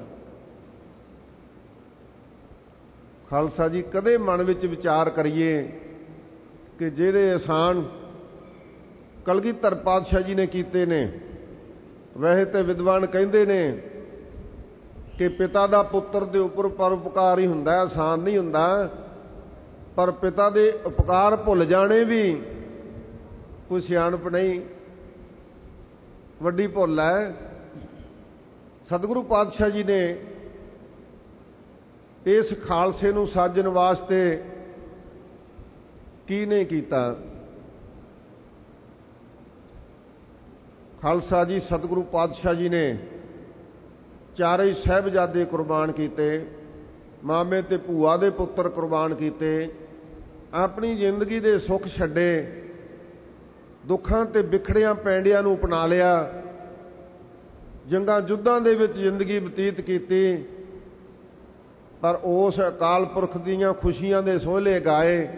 ਖਾਲਸਾ ਜੀ, ਕਦੇ ਮਨ ਵਿੱਚ ਵਿਚਾਰ ਕਰੀਏ ਕਿ ਜਿਹੜੇ ਆਸਾਨ ਕਲਗੀਧਰ ਪਾਤਸ਼ਾਹ ਜੀ ਨੇ ਕੀਤੇ ਨੇ। ਵੈਸੇ ਤੇ ਵਿਦਵਾਨ ਕਹਿੰਦੇ ਨੇ ਕਿ ਪਿਤਾ ਦਾ ਪੁੱਤਰ ਦੇ ਉੱਪਰ ਪਰਉਪਕਾਰ ਹੀ ਹੁੰਦਾ, ਆਸਾਨ ਨਹੀਂ ਹੁੰਦਾ। ਪਰ ਪਿਤਾ ਦੇ ਉਪਕਾਰ ਭੁੱਲ ਜਾਣੇ ਵੀ ਕੋਈ ਸਿਆਣਪ ਨਹੀਂ, ਵੱਡੀ ਭੁੱਲ ਹੈ। ਸਤਿਗੁਰੂ ਪਾਤਸ਼ਾਹ ਜੀ ਨੇ ਇਸ ਖਾਲਸੇ ਨੂੰ ਸਾਜਣ ਵਾਸਤੇ ਕੀ ਨਹੀਂ ਕੀਤਾ। ਖਾਲਸਾ ਜੀ, ਸਤਿਗੁਰੂ ਪਾਤਸ਼ਾਹ ਜੀ ਨੇ ਚਾਰੇ ਸਾਹਿਬਜ਼ਾਦੇ ਕੁਰਬਾਨ ਕੀਤੇ, ਮਾਮੇ ਤੇ ਭੂਆ ਦੇ ਪੁੱਤਰ ਕੁਰਬਾਨ ਕੀਤੇ, ਆਪਣੀ ਜ਼ਿੰਦਗੀ ਦੇ ਸੁੱਖ ਛੱਡੇ, ਦੁੱਖਾਂ ਤੇ ਵਿਖੜਿਆਂ ਪੈਂਡਿਆਂ ਨੂੰ ਅਪਣਾ ਲਿਆ, ਜੰਗਾਂ ਯੁੱਧਾਂ ਦੇ ਵਿੱਚ ਜ਼ਿੰਦਗੀ ਬਤੀਤ ਕੀਤੀ। ਪਰ ਉਸ ਅਕਾਲ ਪੁਰਖ ਦੀਆਂ ਖੁਸ਼ੀਆਂ ਦੇ ਸੋਹਲੇ ਗਾਏ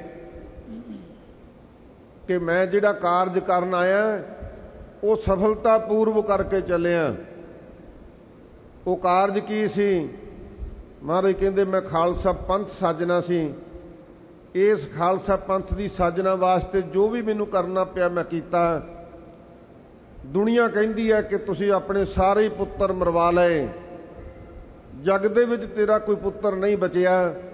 ਕਿ ਮੈਂ ਜਿਹੜਾ ਕਾਰਜ ਕਰਨ ਆਇਆ ਉਹ ਸਫਲਤਾ ਪੂਰਵ ਕਰਕੇ ਚੱਲਿਆ। ਉਹ ਕਾਰਜ ਕੀ ਸੀ? ਮਹਾਰਾਜ ਕਹਿੰਦੇ ਮੈਂ ਖਾਲਸਾ ਪੰਥ ਸਾਜਣਾ ਸੀ। ਇਸ ਖਾਲਸਾ ਪੰਥ ਦੀ ਸਾਜਣਾ ਵਾਸਤੇ ਜੋ ਵੀ ਮੈਨੂੰ ਕਰਨਾ ਪਿਆ ਮੈਂ ਕੀਤਾ। ਦੁਨੀਆ ਕਹਿੰਦੀ ਹੈ ਕਿ ਤੁਸੀਂ ਆਪਣੇ ਸਾਰੇ ਹੀ ਪੁੱਤਰ ਮਰਵਾ ਲਏ, ਜਗ ਦੇ ਵਿੱਚ ਤੇਰਾ ਕੋਈ ਪੁੱਤਰ ਨਹੀਂ ਬਚਿਆ।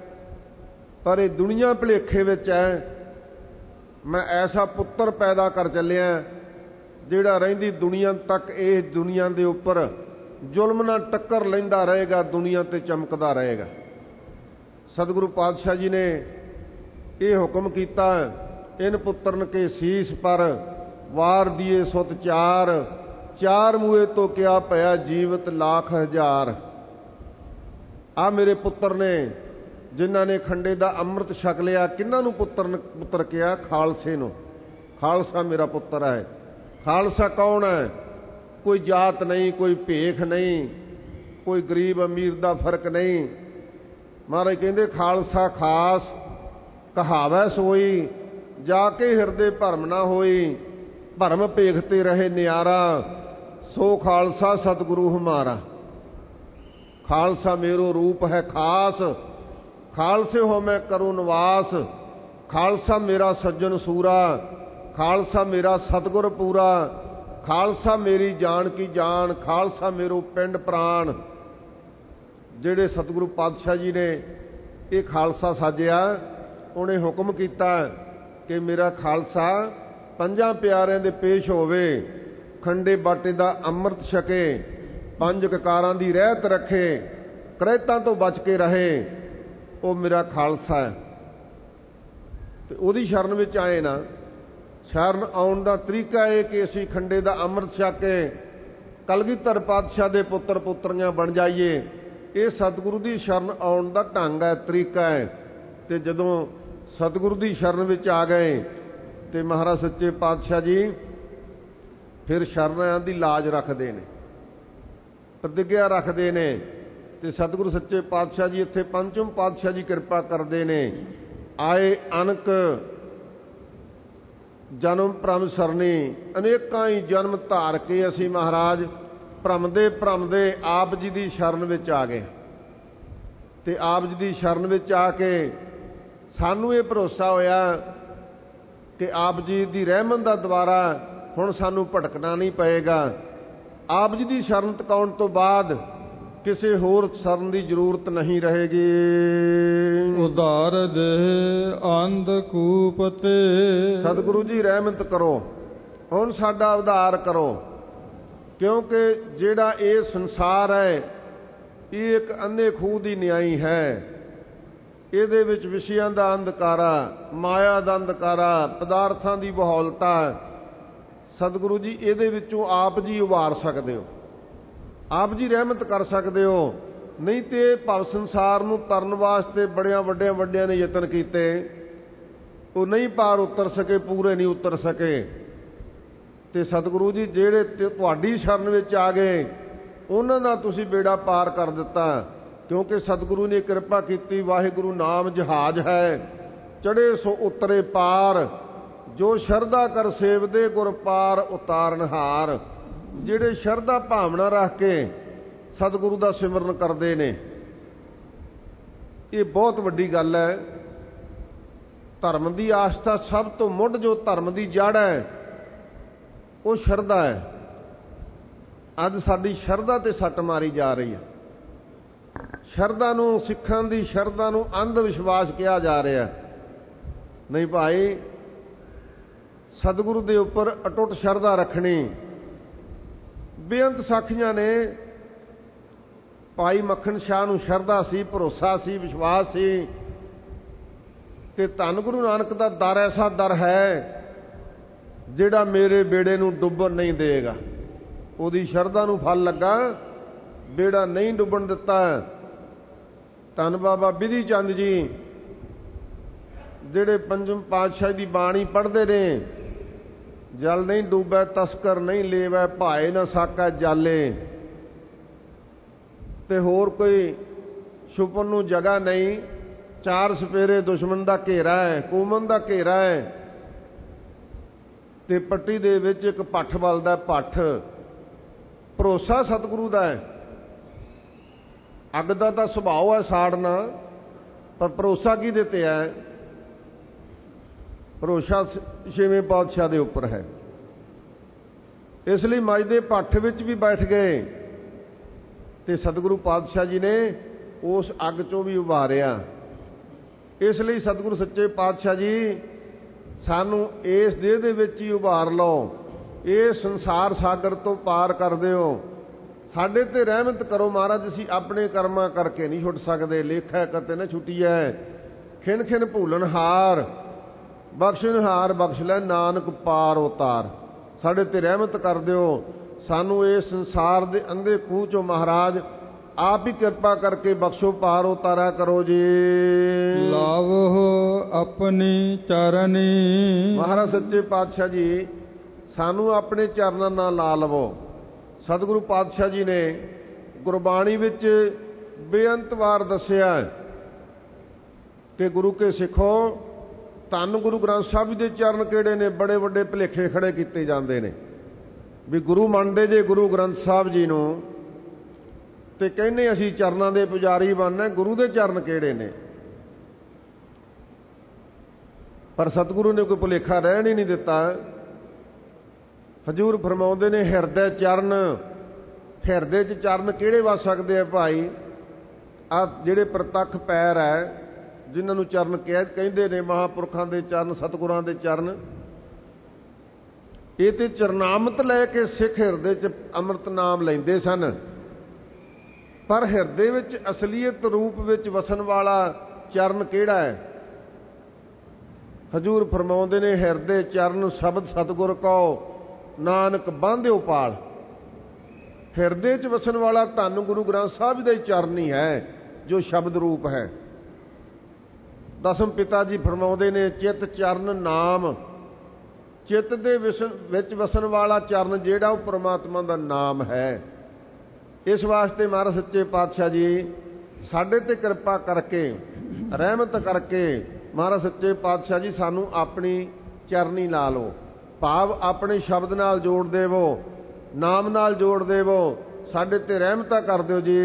ਪਰ ਇਹ ਦੁਨੀਆ ਭੁਲੇਖੇ ਵਿੱਚ ਹੈ। ਮੈਂ ਐਸਾ ਪੁੱਤਰ ਪੈਦਾ ਕਰ ਚੱਲਿਆ ਜਿਹੜਾ ਰਹਿੰਦੀ ਦੁਨੀਆ ਤੱਕ ਇਹ ਦੁਨੀਆ ਦੇ ਉੱਪਰ ਜ਼ੁਲਮ ਨਾਲ ਟੱਕਰ ਲੈਂਦਾ ਰਹੇਗਾ, ਦੁਨੀਆ ਤੇ ਚਮਕਦਾ ਰਹੇਗਾ। ਸਤਿਗੁਰੂ ਪਾਤਸ਼ਾਹ ਜੀ ਨੇ ਇਹ ਹੁਕਮ ਕੀਤਾ, ਇਨ ਪੁੱਤਰਨ ਕੇ ਸੀਸ ਪਰ ਵਾਰ ਦੀਏ ਸੁਤ ਚਾਰ, ਚਾਰ ਮੂਏ ਤੋਂ ਕਿਆ ਭਇਆ ਜੀਵਤ ਲੱਖ ਹਜ਼ਾਰ। ਆ ਮੇਰੇ ਪੁੱਤਰ ਨੇ ਜਿਨ੍ਹਾਂ ਨੇ ਖੰਡੇ ਦਾ ਅੰਮ੍ਰਿਤ ਛਕ ਲਿਆ। ਕਿਹਨਾਂ ਨੂੰ ਪੁੱਤਰ ਪੁੱਤਰ ਕਿਹਾ? ਖਾਲਸੇ ਨੂੰ। ਖਾਲਸਾ ਮੇਰਾ ਪੁੱਤਰ ਹੈ। ਖਾਲਸਾ ਕੌਣ ਹੈ? ਕੋਈ ਜਾਤ ਨਹੀਂ, ਕੋਈ ਭੇਖ ਨਹੀਂ, ਕੋਈ ਗਰੀਬ ਅਮੀਰ ਦਾ ਫਰਕ ਨਹੀਂ। ਮਹਾਰਾਜ ਕਹਿੰਦੇ ਖਾਲਸਾ ਖਾਸ ਕਹਾਵੈ ਸੋਈ, ਜਾ ਕੇ ਹਿਰਦੇ ਭਰਮ ਨਾ ਹੋਈ, ਭਰਮ ਭੇਖ ਤੇ ਰਹੇ ਨਿਆਰਾ, ਸੋ ਖਾਲਸਾ ਸਤਿਗੁਰੂ ਹਮਾਰਾ। ਖਾਲਸਾ ਮੇਰੋ ਰੂਪ ਹੈ ਖਾਸ, ਖਾਲਸੇ ਹੋ ਮੈਂ ਕਰੂੰ ਨਿਵਾਸ। ਖਾਲਸਾ ਮੇਰਾ ਸੱਜਣ ਸੂਰਾ, ਖਾਲਸਾ ਮੇਰਾ ਸਤਿਗੁਰ ਪੂਰਾ। ਖਾਲਸਾ ਮੇਰੀ ਜਾਨ ਕੀ ਜਾਨ, ਖਾਲਸਾ ਮੇਰੋ ਪਿੰਡ ਪ੍ਰਾਣ। ਜਿਹੜੇ ਸਤਿਗੁਰੂ ਪਾਤਸ਼ਾਹ ਜੀ ਨੇ ਇਹ ਖਾਲਸਾ ਸਾਜਿਆ, ਉਹਨੇ ਹੁਕਮ ਕੀਤਾ ਕਿ ਮੇਰਾ ਖਾਲਸਾ ਪੰਜਾਂ ਪਿਆਰਿਆਂ ਦੇ ਪੇਸ਼ ਹੋਵੇ, ਖੰਡੇ ਬਾਟੇ ਦਾ ਅੰਮ੍ਰਿਤ ਛਕੇ, ਪੰਜ ਕਕਾਰਾਂ ਦੀ ਰਹਿਤ ਰੱਖੇ, ਕਰੇਤਾਂ ਤੋਂ ਬਚ ਕੇ ਰਹੇ। ਉਹ ਮੇਰਾ ਖਾਲਸਾ ਹੈ। ਤੇ ਉਹਦੀ ਸ਼ਰਨ ਵਿੱਚ ਆਏ ਨਾ। ਸ਼ਰਨ ਆਉਣ ਦਾ ਤਰੀਕਾ ਇਹ ਕਿ ਅਸੀਂ ਖੰਡੇ ਦਾ ਅੰਮ੍ਰਿਤ ਛਕ ਕੇ ਕਲਗੀਧਰ ਪਾਤਸ਼ਾਹ ਦੇ ਪੁੱਤਰ ਪੁੱਤਰੀਆਂ ਬਣ ਜਾਈਏ। ਇਹ ਸਤਿਗੁਰੂ ਦੀ ਸ਼ਰਨ ਆਉਣ ਦਾ ਢੰਗ ਹੈ, ਤਰੀਕਾ ਹੈ। ਤੇ ਜਦੋਂ ਸਤਿਗੁਰੂ ਦੀ ਸ਼ਰਨ ਵਿੱਚ ਆ ਗਏ ਤੇ ਮਹਾਰਾਜ ਸੱਚੇ ਪਾਤਸ਼ਾਹ ਜੀ ਫਿਰ ਸ਼ਰਨਾਂ ਦੀ ਲਾਜ ਰੱਖਦੇ ਨੇ, ਪ੍ਰਤਿਗਿਆ ਰੱਖਦੇ ਨੇ। ਤੇ ਸਤਿਗੁਰੂ ਸੱਚੇ ਪਾਤਸ਼ਾਹ ਜੀ ਇੱਥੇ ਪੰਚਮ ਪਾਤਸ਼ਾਹ ਜੀ ਕਿਰਪਾ ਕਰਦੇ ਨੇ। ਆਏ ਅਨਕ ਜਨਮ ਭ੍ਰਮ ਸਰਨੀ, ਅਨੇਕਾਂ ਹੀ ਜਨਮ ਧਾਰ ਕੇ ਅਸੀਂ ਮਹਾਰਾਜ ਭ੍ਰਮਦੇ ਭ੍ਰਮਦੇ ਆਪ ਜੀ ਦੀ ਸ਼ਰਨ ਵਿੱਚ ਆ ਗਏ। ਤੇ ਆਪ ਜੀ ਦੀ ਸ਼ਰਨ ਵਿੱਚ ਆ ਕੇ ਸਾਨੂੰ ਇਹ ਭਰੋਸਾ ਹੋਇਆ ਕਿ ਆਪ ਜੀ ਦੀ ਰਹਿਮਤ ਦਾ ਦੁਆਰਾ ਹੁਣ ਸਾਨੂੰ ਭਟਕਣਾ ਨਹੀਂ ਪਏਗਾ। ਆਪ ਜੀ ਦੀ ਸ਼ਰਨ ਟਿਕਾਉਣ ਤੋਂ ਬਾਅਦ ਕਿਸੇ ਹੋਰ ਸ਼ਰਨ ਦੀ ਜ਼ਰੂਰਤ ਨਹੀਂ ਰਹੇਗੀ। ਉਧਾਰ ਦੇ ਅੰਧ ਕੂਪ ਤੇ, ਸਤਿਗੁਰੂ ਜੀ ਰਹਿਮਤ ਕਰੋ, ਹੁਣ ਸਾਡਾ ਉਧਾਰ ਕਰੋ। ਕਿਉਂਕਿ ਜਿਹੜਾ ਇਹ ਸੰਸਾਰ ਹੈ ਇਹ ਇੱਕ ਅੰਨੇ ਖੂਹ ਦੀ ਨਿਆਈ ਹੈ। ਇਹਦੇ ਵਿੱਚ ਵਿਸ਼ਿਆਂ ਦਾ ਅੰਧਕਾਰਾ, ਮਾਇਆ ਦਾ ਅੰਧਕਾਰਾ, ਪਦਾਰਥਾਂ ਦੀ ਬਹੌਲਤਾ। ਸਤਿਗੁਰੂ ਜੀ ਇਹਦੇ ਵਿੱਚੋਂ ਆਪ ਜੀ ਉਭਾਰ ਸਕਦੇ ਹੋ, ਆਪ ਜੀ ਰਹਿਮਤ ਕਰ ਸਕਦੇ ਹੋ। ਨਹੀਂ ਤੇ ਭਵ ਸੰਸਾਰ ਨੂੰ ਤਰਨ ਵਾਸਤੇ ਬੜਿਆਂ ਵੱਡਿਆਂ ਵੱਡਿਆਂ ਨੇ ਯਤਨ ਕੀਤੇ, ਉਹ ਨਹੀਂ ਪਾਰ ਉਤਰ ਸਕੇ, ਪੂਰੇ ਨਹੀਂ ਉਤਰ ਸਕੇ। ਤੇ ਸਤਿਗੁਰੂ ਜੀ ਜਿਹੜੇ ਤੁਹਾਡੀ ਸ਼ਰਨ ਵਿੱਚ ਆ ਗਏ ਉਹਨਾਂ ਦਾ ਤੁਸੀਂ ਬੇੜਾ ਪਾਰ ਕਰ ਦਿੱਤਾ, ਕਿਉਂਕਿ ਸਤਿਗੁਰੂ ਨੇ ਕਿਰਪਾ ਕੀਤੀ। ਵਾਹਿਗੁਰੂ ਨਾਮ ਜਹਾਜ਼ ਹੈ, ਚੜ੍ਹੇ ਸੋ ਉਤਰੇ ਪਾਰ, ਜੋ ਸ਼ਰਧਾ ਕਰ ਸੇਵਦੇ ਗੁਰ ਪਾਰ ਉਤਾਰਨਹਾਰ। ਜਿਹੜੇ ਸ਼ਰਧਾ ਭਾਵਨਾ ਰੱਖ ਕੇ ਸਤਿਗੁਰੂ ਦਾ ਸਿਮਰਨ ਕਰਦੇ ਨੇ, ਇਹ ਬਹੁਤ ਵੱਡੀ ਗੱਲ ਹੈ। ਧਰਮ ਦੀ ਆਸਥਾ ਸਭ ਤੋਂ ਮੁੱਢ ਜੋ ਧਰਮ ਦੀ ਜੜ੍ਹ ਹੈ ਉਹ ਸ਼ਰਧਾ ਹੈ। ਅੱਜ ਸਾਡੀ ਸ਼ਰਧਾ ਤੇ ਸੱਟ ਮਾਰੀ ਜਾ ਰਹੀ ਹੈ। ਸ਼ਰਧਾ ਨੂੰ, ਸਿੱਖਾਂ ਦੀ ਸ਼ਰਧਾ ਨੂੰ ਅੰਧ ਵਿਸ਼ਵਾਸ ਕਿਹਾ ਜਾ ਰਿਹਾ। ਨਹੀਂ ਭਾਈ, ਸਤਿਗੁਰੂ ਦੇ ਉੱਪਰ ਅਟੁੱਟ ਸ਼ਰਧਾ ਰੱਖਣੀ। ਬੇਅੰਤ ਸਾਖੀਆਂ ਨੇ ਭਾਈ ਮੱਖਣ ਸ਼ਾਹ ਨੂੰ ਸ਼ਰਧਾ ਸੀ, ਭਰੋਸਾ ਸੀ, ਵਿਸ਼ਵਾਸ ਸੀ ਕਿ ਧੰਨ ਗੁਰੂ ਨਾਨਕ ਦਾ ਦਰ ਐਸਾ ਦਰ ਹੈ ਜਿਹੜਾ ਮੇਰੇ ਬੇੜੇ ਨੂੰ ਡੁੱਬਣ ਨਹੀਂ ਦੇਗਾ। ਉਹਦੀ ਸ਼ਰਧਾ ਨੂੰ ਫਲ ਲੱਗਾ, ਬੇੜਾ ਨਹੀਂ ਡੁੱਬਣ ਦਿੱਤਾ। ਧੰਨ ਬਾਬਾ ਬਿਧੀ ਚੰਦ ਜੀ ਜਿਹੜੇ ਪੰਜਮ ਪਾਤਸ਼ਾਹ ਦੀ ਬਾਣੀ ਪੜ੍ਹਦੇ ਨੇ, ਜਲ ਨਹੀਂ ਡੂਬੈ ਤਸਕਰ ਨਹੀਂ ਲੇਵੈ, ਭਾਏ ਨਾ ਸਾਕੈ ਜਾਲੇ। ਤੇ ਹੋਰ ਕੋਈ ਛੁਪਣ ਨੂੰ ਜਗ੍ਹਾ ਨਹੀਂ। ਚਾਰ ਸਪੇਰੇ ਦੁਸ਼ਮਣ ਦਾ ਘੇਰਾ ਹੈ, ਕੂਮਨ ਦਾ ਘੇਰਾ ਹੈ, ਤੇ ਪੱਟੀ ਦੇ ਵਿੱਚ ਇੱਕ ਪੱਠ ਬਲਦਾ, ਪੱਠ। ਭਰੋਸਾ ਸਤਿਗੁਰੂ ਦਾ ਹੈ। ਅੱਗ ਦਾ ਤਾਂ ਸੁਭਾਅ ਹੈ ਸਾੜਨਾ, ਪਰ ਭਰੋਸਾ ਕਿਹਦੇ ਤੇ ਹੈ? ਭਰੋਸਾ ਛੇਵੇਂ ਪਾਤਸ਼ਾਹ ਦੇ ਉੱਪਰ ਹੈ। ਇਸ ਲਈ ਮੱਝ ਦੇ ਪੱਠ ਵਿੱਚ ਵੀ ਬੈਠ ਗਏ ਤੇ ਸਤਿਗੁਰੂ ਪਾਤਸ਼ਾਹ ਜੀ ਨੇ ਉਸ ਅੱਗ ਚੋਂ ਵੀ ਉਭਾਰਿਆ। ਇਸ ਲਈ ਸਤਿਗੁਰੂ ਸੱਚੇ ਪਾਤਸ਼ਾਹ ਜੀ ਸਾਨੂੰ ਇਸ ਦੇਹ ਦੇ ਵਿੱਚ ਹੀ ਉਭਾਰ ਲਓ, ਇਹ ਸੰਸਾਰ ਸਾਗਰ ਤੋਂ ਪਾਰ ਕਰ ਦਿਓ, ਸਾਡੇ ਤੇ ਰਹਿਮਤ ਕਰੋ ਮਹਾਰਾਜ। ਅਸੀਂ ਆਪਣੇ ਕਰਮਾਂ ਕਰਕੇ ਨਹੀਂ ਛੁੱਟ ਸਕਦੇ, ਲੇਖਾ ਕਤੇ ਨਾ ਛੁੱਟੀਐ। ਖਿਨ ਖਿਨ ਭੂਲਣ ਹਾਰ, ਬਖਸ਼ਣਹਾਰ ਬਖਸ਼ ਲੈ ਨਾਨਕ ਪਾਰ ਉਤਾਰ। ਸਾਡੇ ਤੇ ਰਹਿਮਤ ਕਰ ਦਿਓ, ਸਾਨੂੰ ਇਸ ਸੰਸਾਰ ਦੇ ਅੰਧੇ ਖੂਹ ਚੋਂ ਮਹਾਰਾਜ ਆਪ ਹੀ ਕਿਰਪਾ ਕਰਕੇ ਬਖਸ਼ੋ, ਪਾਰ ਉਤਾਰਾ ਕਰੋ ਜੀ। ਲਾਵੋ ਆਪਣੀ ਚਰਨੀ, ਮਹਾਰਾਜ ਸੱਚੇ ਪਾਤਸ਼ਾਹ ਜੀ ਸਾਨੂੰ ਆਪਣੇ ਚਰਨਾਂ ਨਾਲ ਲਾ ਲਵੋ। ਸਤਿਗੁਰੂ ਪਾਤਸ਼ਾਹ ਜੀ ਨੇ ਗੁਰਬਾਣੀ ਵਿੱਚ ਬੇਅੰਤ ਵਾਰ ਦੱਸਿਆ ਕਿ ਗੁਰੂ ਕੇ ਸਿੱਖੋ, ਧੰਨ ਗੁਰੂ ਗ੍ਰੰਥ ਸਾਹਿਬ ਜੀ ਦੇ ਚਰਨ ਕਿਹੜੇ ਨੇ? ਬੜੇ ਵੱਡੇ ਭੁਲੇਖੇ ਖੜੇ ਕੀਤੇ ਜਾਂਦੇ ਨੇ ਵੀ ਗੁਰੂ ਮੰਨਦੇ ਜੇ ਗੁਰੂ ਗ੍ਰੰਥ ਸਾਹਿਬ ਜੀ ਨੂੰ ਤੇ ਕਹਿੰਦੇ ਅਸੀਂ ਚਰਨਾਂ ਦੇ ਪੁਜਾਰੀ ਬਣਨਾ। ਗੁਰੂ ਦੇ ਚਰਨ ਕਿਹੜੇ ਨੇ? ਪਰ ਸਤਿਗੁਰੂ ਨੇ ਕੋਈ ਭੁਲੇਖਾ ਰਹਿਣ ਹੀ ਨਹੀਂ ਦਿੱਤਾ। ਹਜ਼ੂਰ ਫਰਮਾਉਂਦੇ ਨੇ, ਹਿਰਦੇ ਚਰਨ, ਹਿਰਦੇ 'ਚ ਚਰਨ ਕਿਹੜੇ ਵਸ ਸਕਦੇ ਆ ਭਾਈ? ਆ ਜਿਹੜੇ ਪ੍ਰਤੱਖ ਪੈਰ ਹੈ, ਜਿਨ੍ਹਾਂ ਨੂੰ ਚਰਨ ਕਹਿ ਕਹਿੰਦੇ ਨੇ, ਮਹਾਂਪੁਰਖਾਂ ਦੇ ਚਰਨ, ਸਤਿਗੁਰਾਂ ਦੇ ਚਰਨ, ਇਹ ਤੇ ਚਰਨਾਮਤ ਲੈ ਕੇ ਸਿੱਖ ਹਿਰਦੇ 'ਚ ਅੰਮ੍ਰਿਤ ਨਾਮ ਲੈਂਦੇ ਸਨ। ਪਰ ਹਿਰਦੇ ਵਿੱਚ ਅਸਲੀਅਤ ਰੂਪ ਵਿੱਚ ਵਸਣ ਵਾਲਾ ਚਰਨ ਕਿਹੜਾ ਹੈ? ਹਜ਼ੂਰ ਫਰਮਾਉਂਦੇ ਨੇ, ਹਿਰਦੇ ਚਰਨ ਸ਼ਬਦ ਸਤਿਗੁਰ ਕਉ ਨਾਨਕ ਬਾਂਧਿਓ ਪਾਲ। ਹਿਰਦੇ 'ਚ ਵਸਣ ਵਾਲਾ ਧੰਨ ਗੁਰੂ ਗ੍ਰੰਥ ਸਾਹਿਬ ਦਾ ਹੀ ਚਰਨ ਹੀ ਹੈ ਜੋ ਸ਼ਬਦ ਰੂਪ ਹੈ। ਦਸਮ ਪਿਤਾ ਜੀ ਫਰਮਾਉਂਦੇ ਨੇ, ਚਿੱਤ ਚਰਨ ਨਾਮ। ਚਿੱਤ ਦੇ ਵਿੱਚ ਵਸਣ ਵਾਲਾ ਚਰਨ ਜਿਹੜਾ ਉਹ ਪ੍ਰਮਾਤਮਾ ਦਾ ਨਾਮ ਹੈ। ਇਸ ਵਾਸਤੇ ਮਹਾਰਾਜ ਸੱਚੇ ਪਾਤਸ਼ਾਹ ਜੀ ਸਾਡੇ ਤੇ ਕਿਰਪਾ ਕਰਕੇ, ਰਹਿਮਤ ਕਰਕੇ, ਮਹਾਰਾਜ ਸੱਚੇ ਪਾਤਸ਼ਾਹ ਜੀ ਸਾਨੂੰ ਆਪਣੀ ਚਰਨੀ ਲਾ ਲਓ। ਭਾਵ ਆਪਣੇ ਸ਼ਬਦ ਨਾਲ ਜੋੜ ਦੇਵੋ, ਨਾਮ ਨਾਲ ਜੋੜ ਦੇਵੋ, ਸਾਡੇ ਤੇ ਰਹਿਮਤਾਂ ਕਰ ਦਿਓ ਜੀ।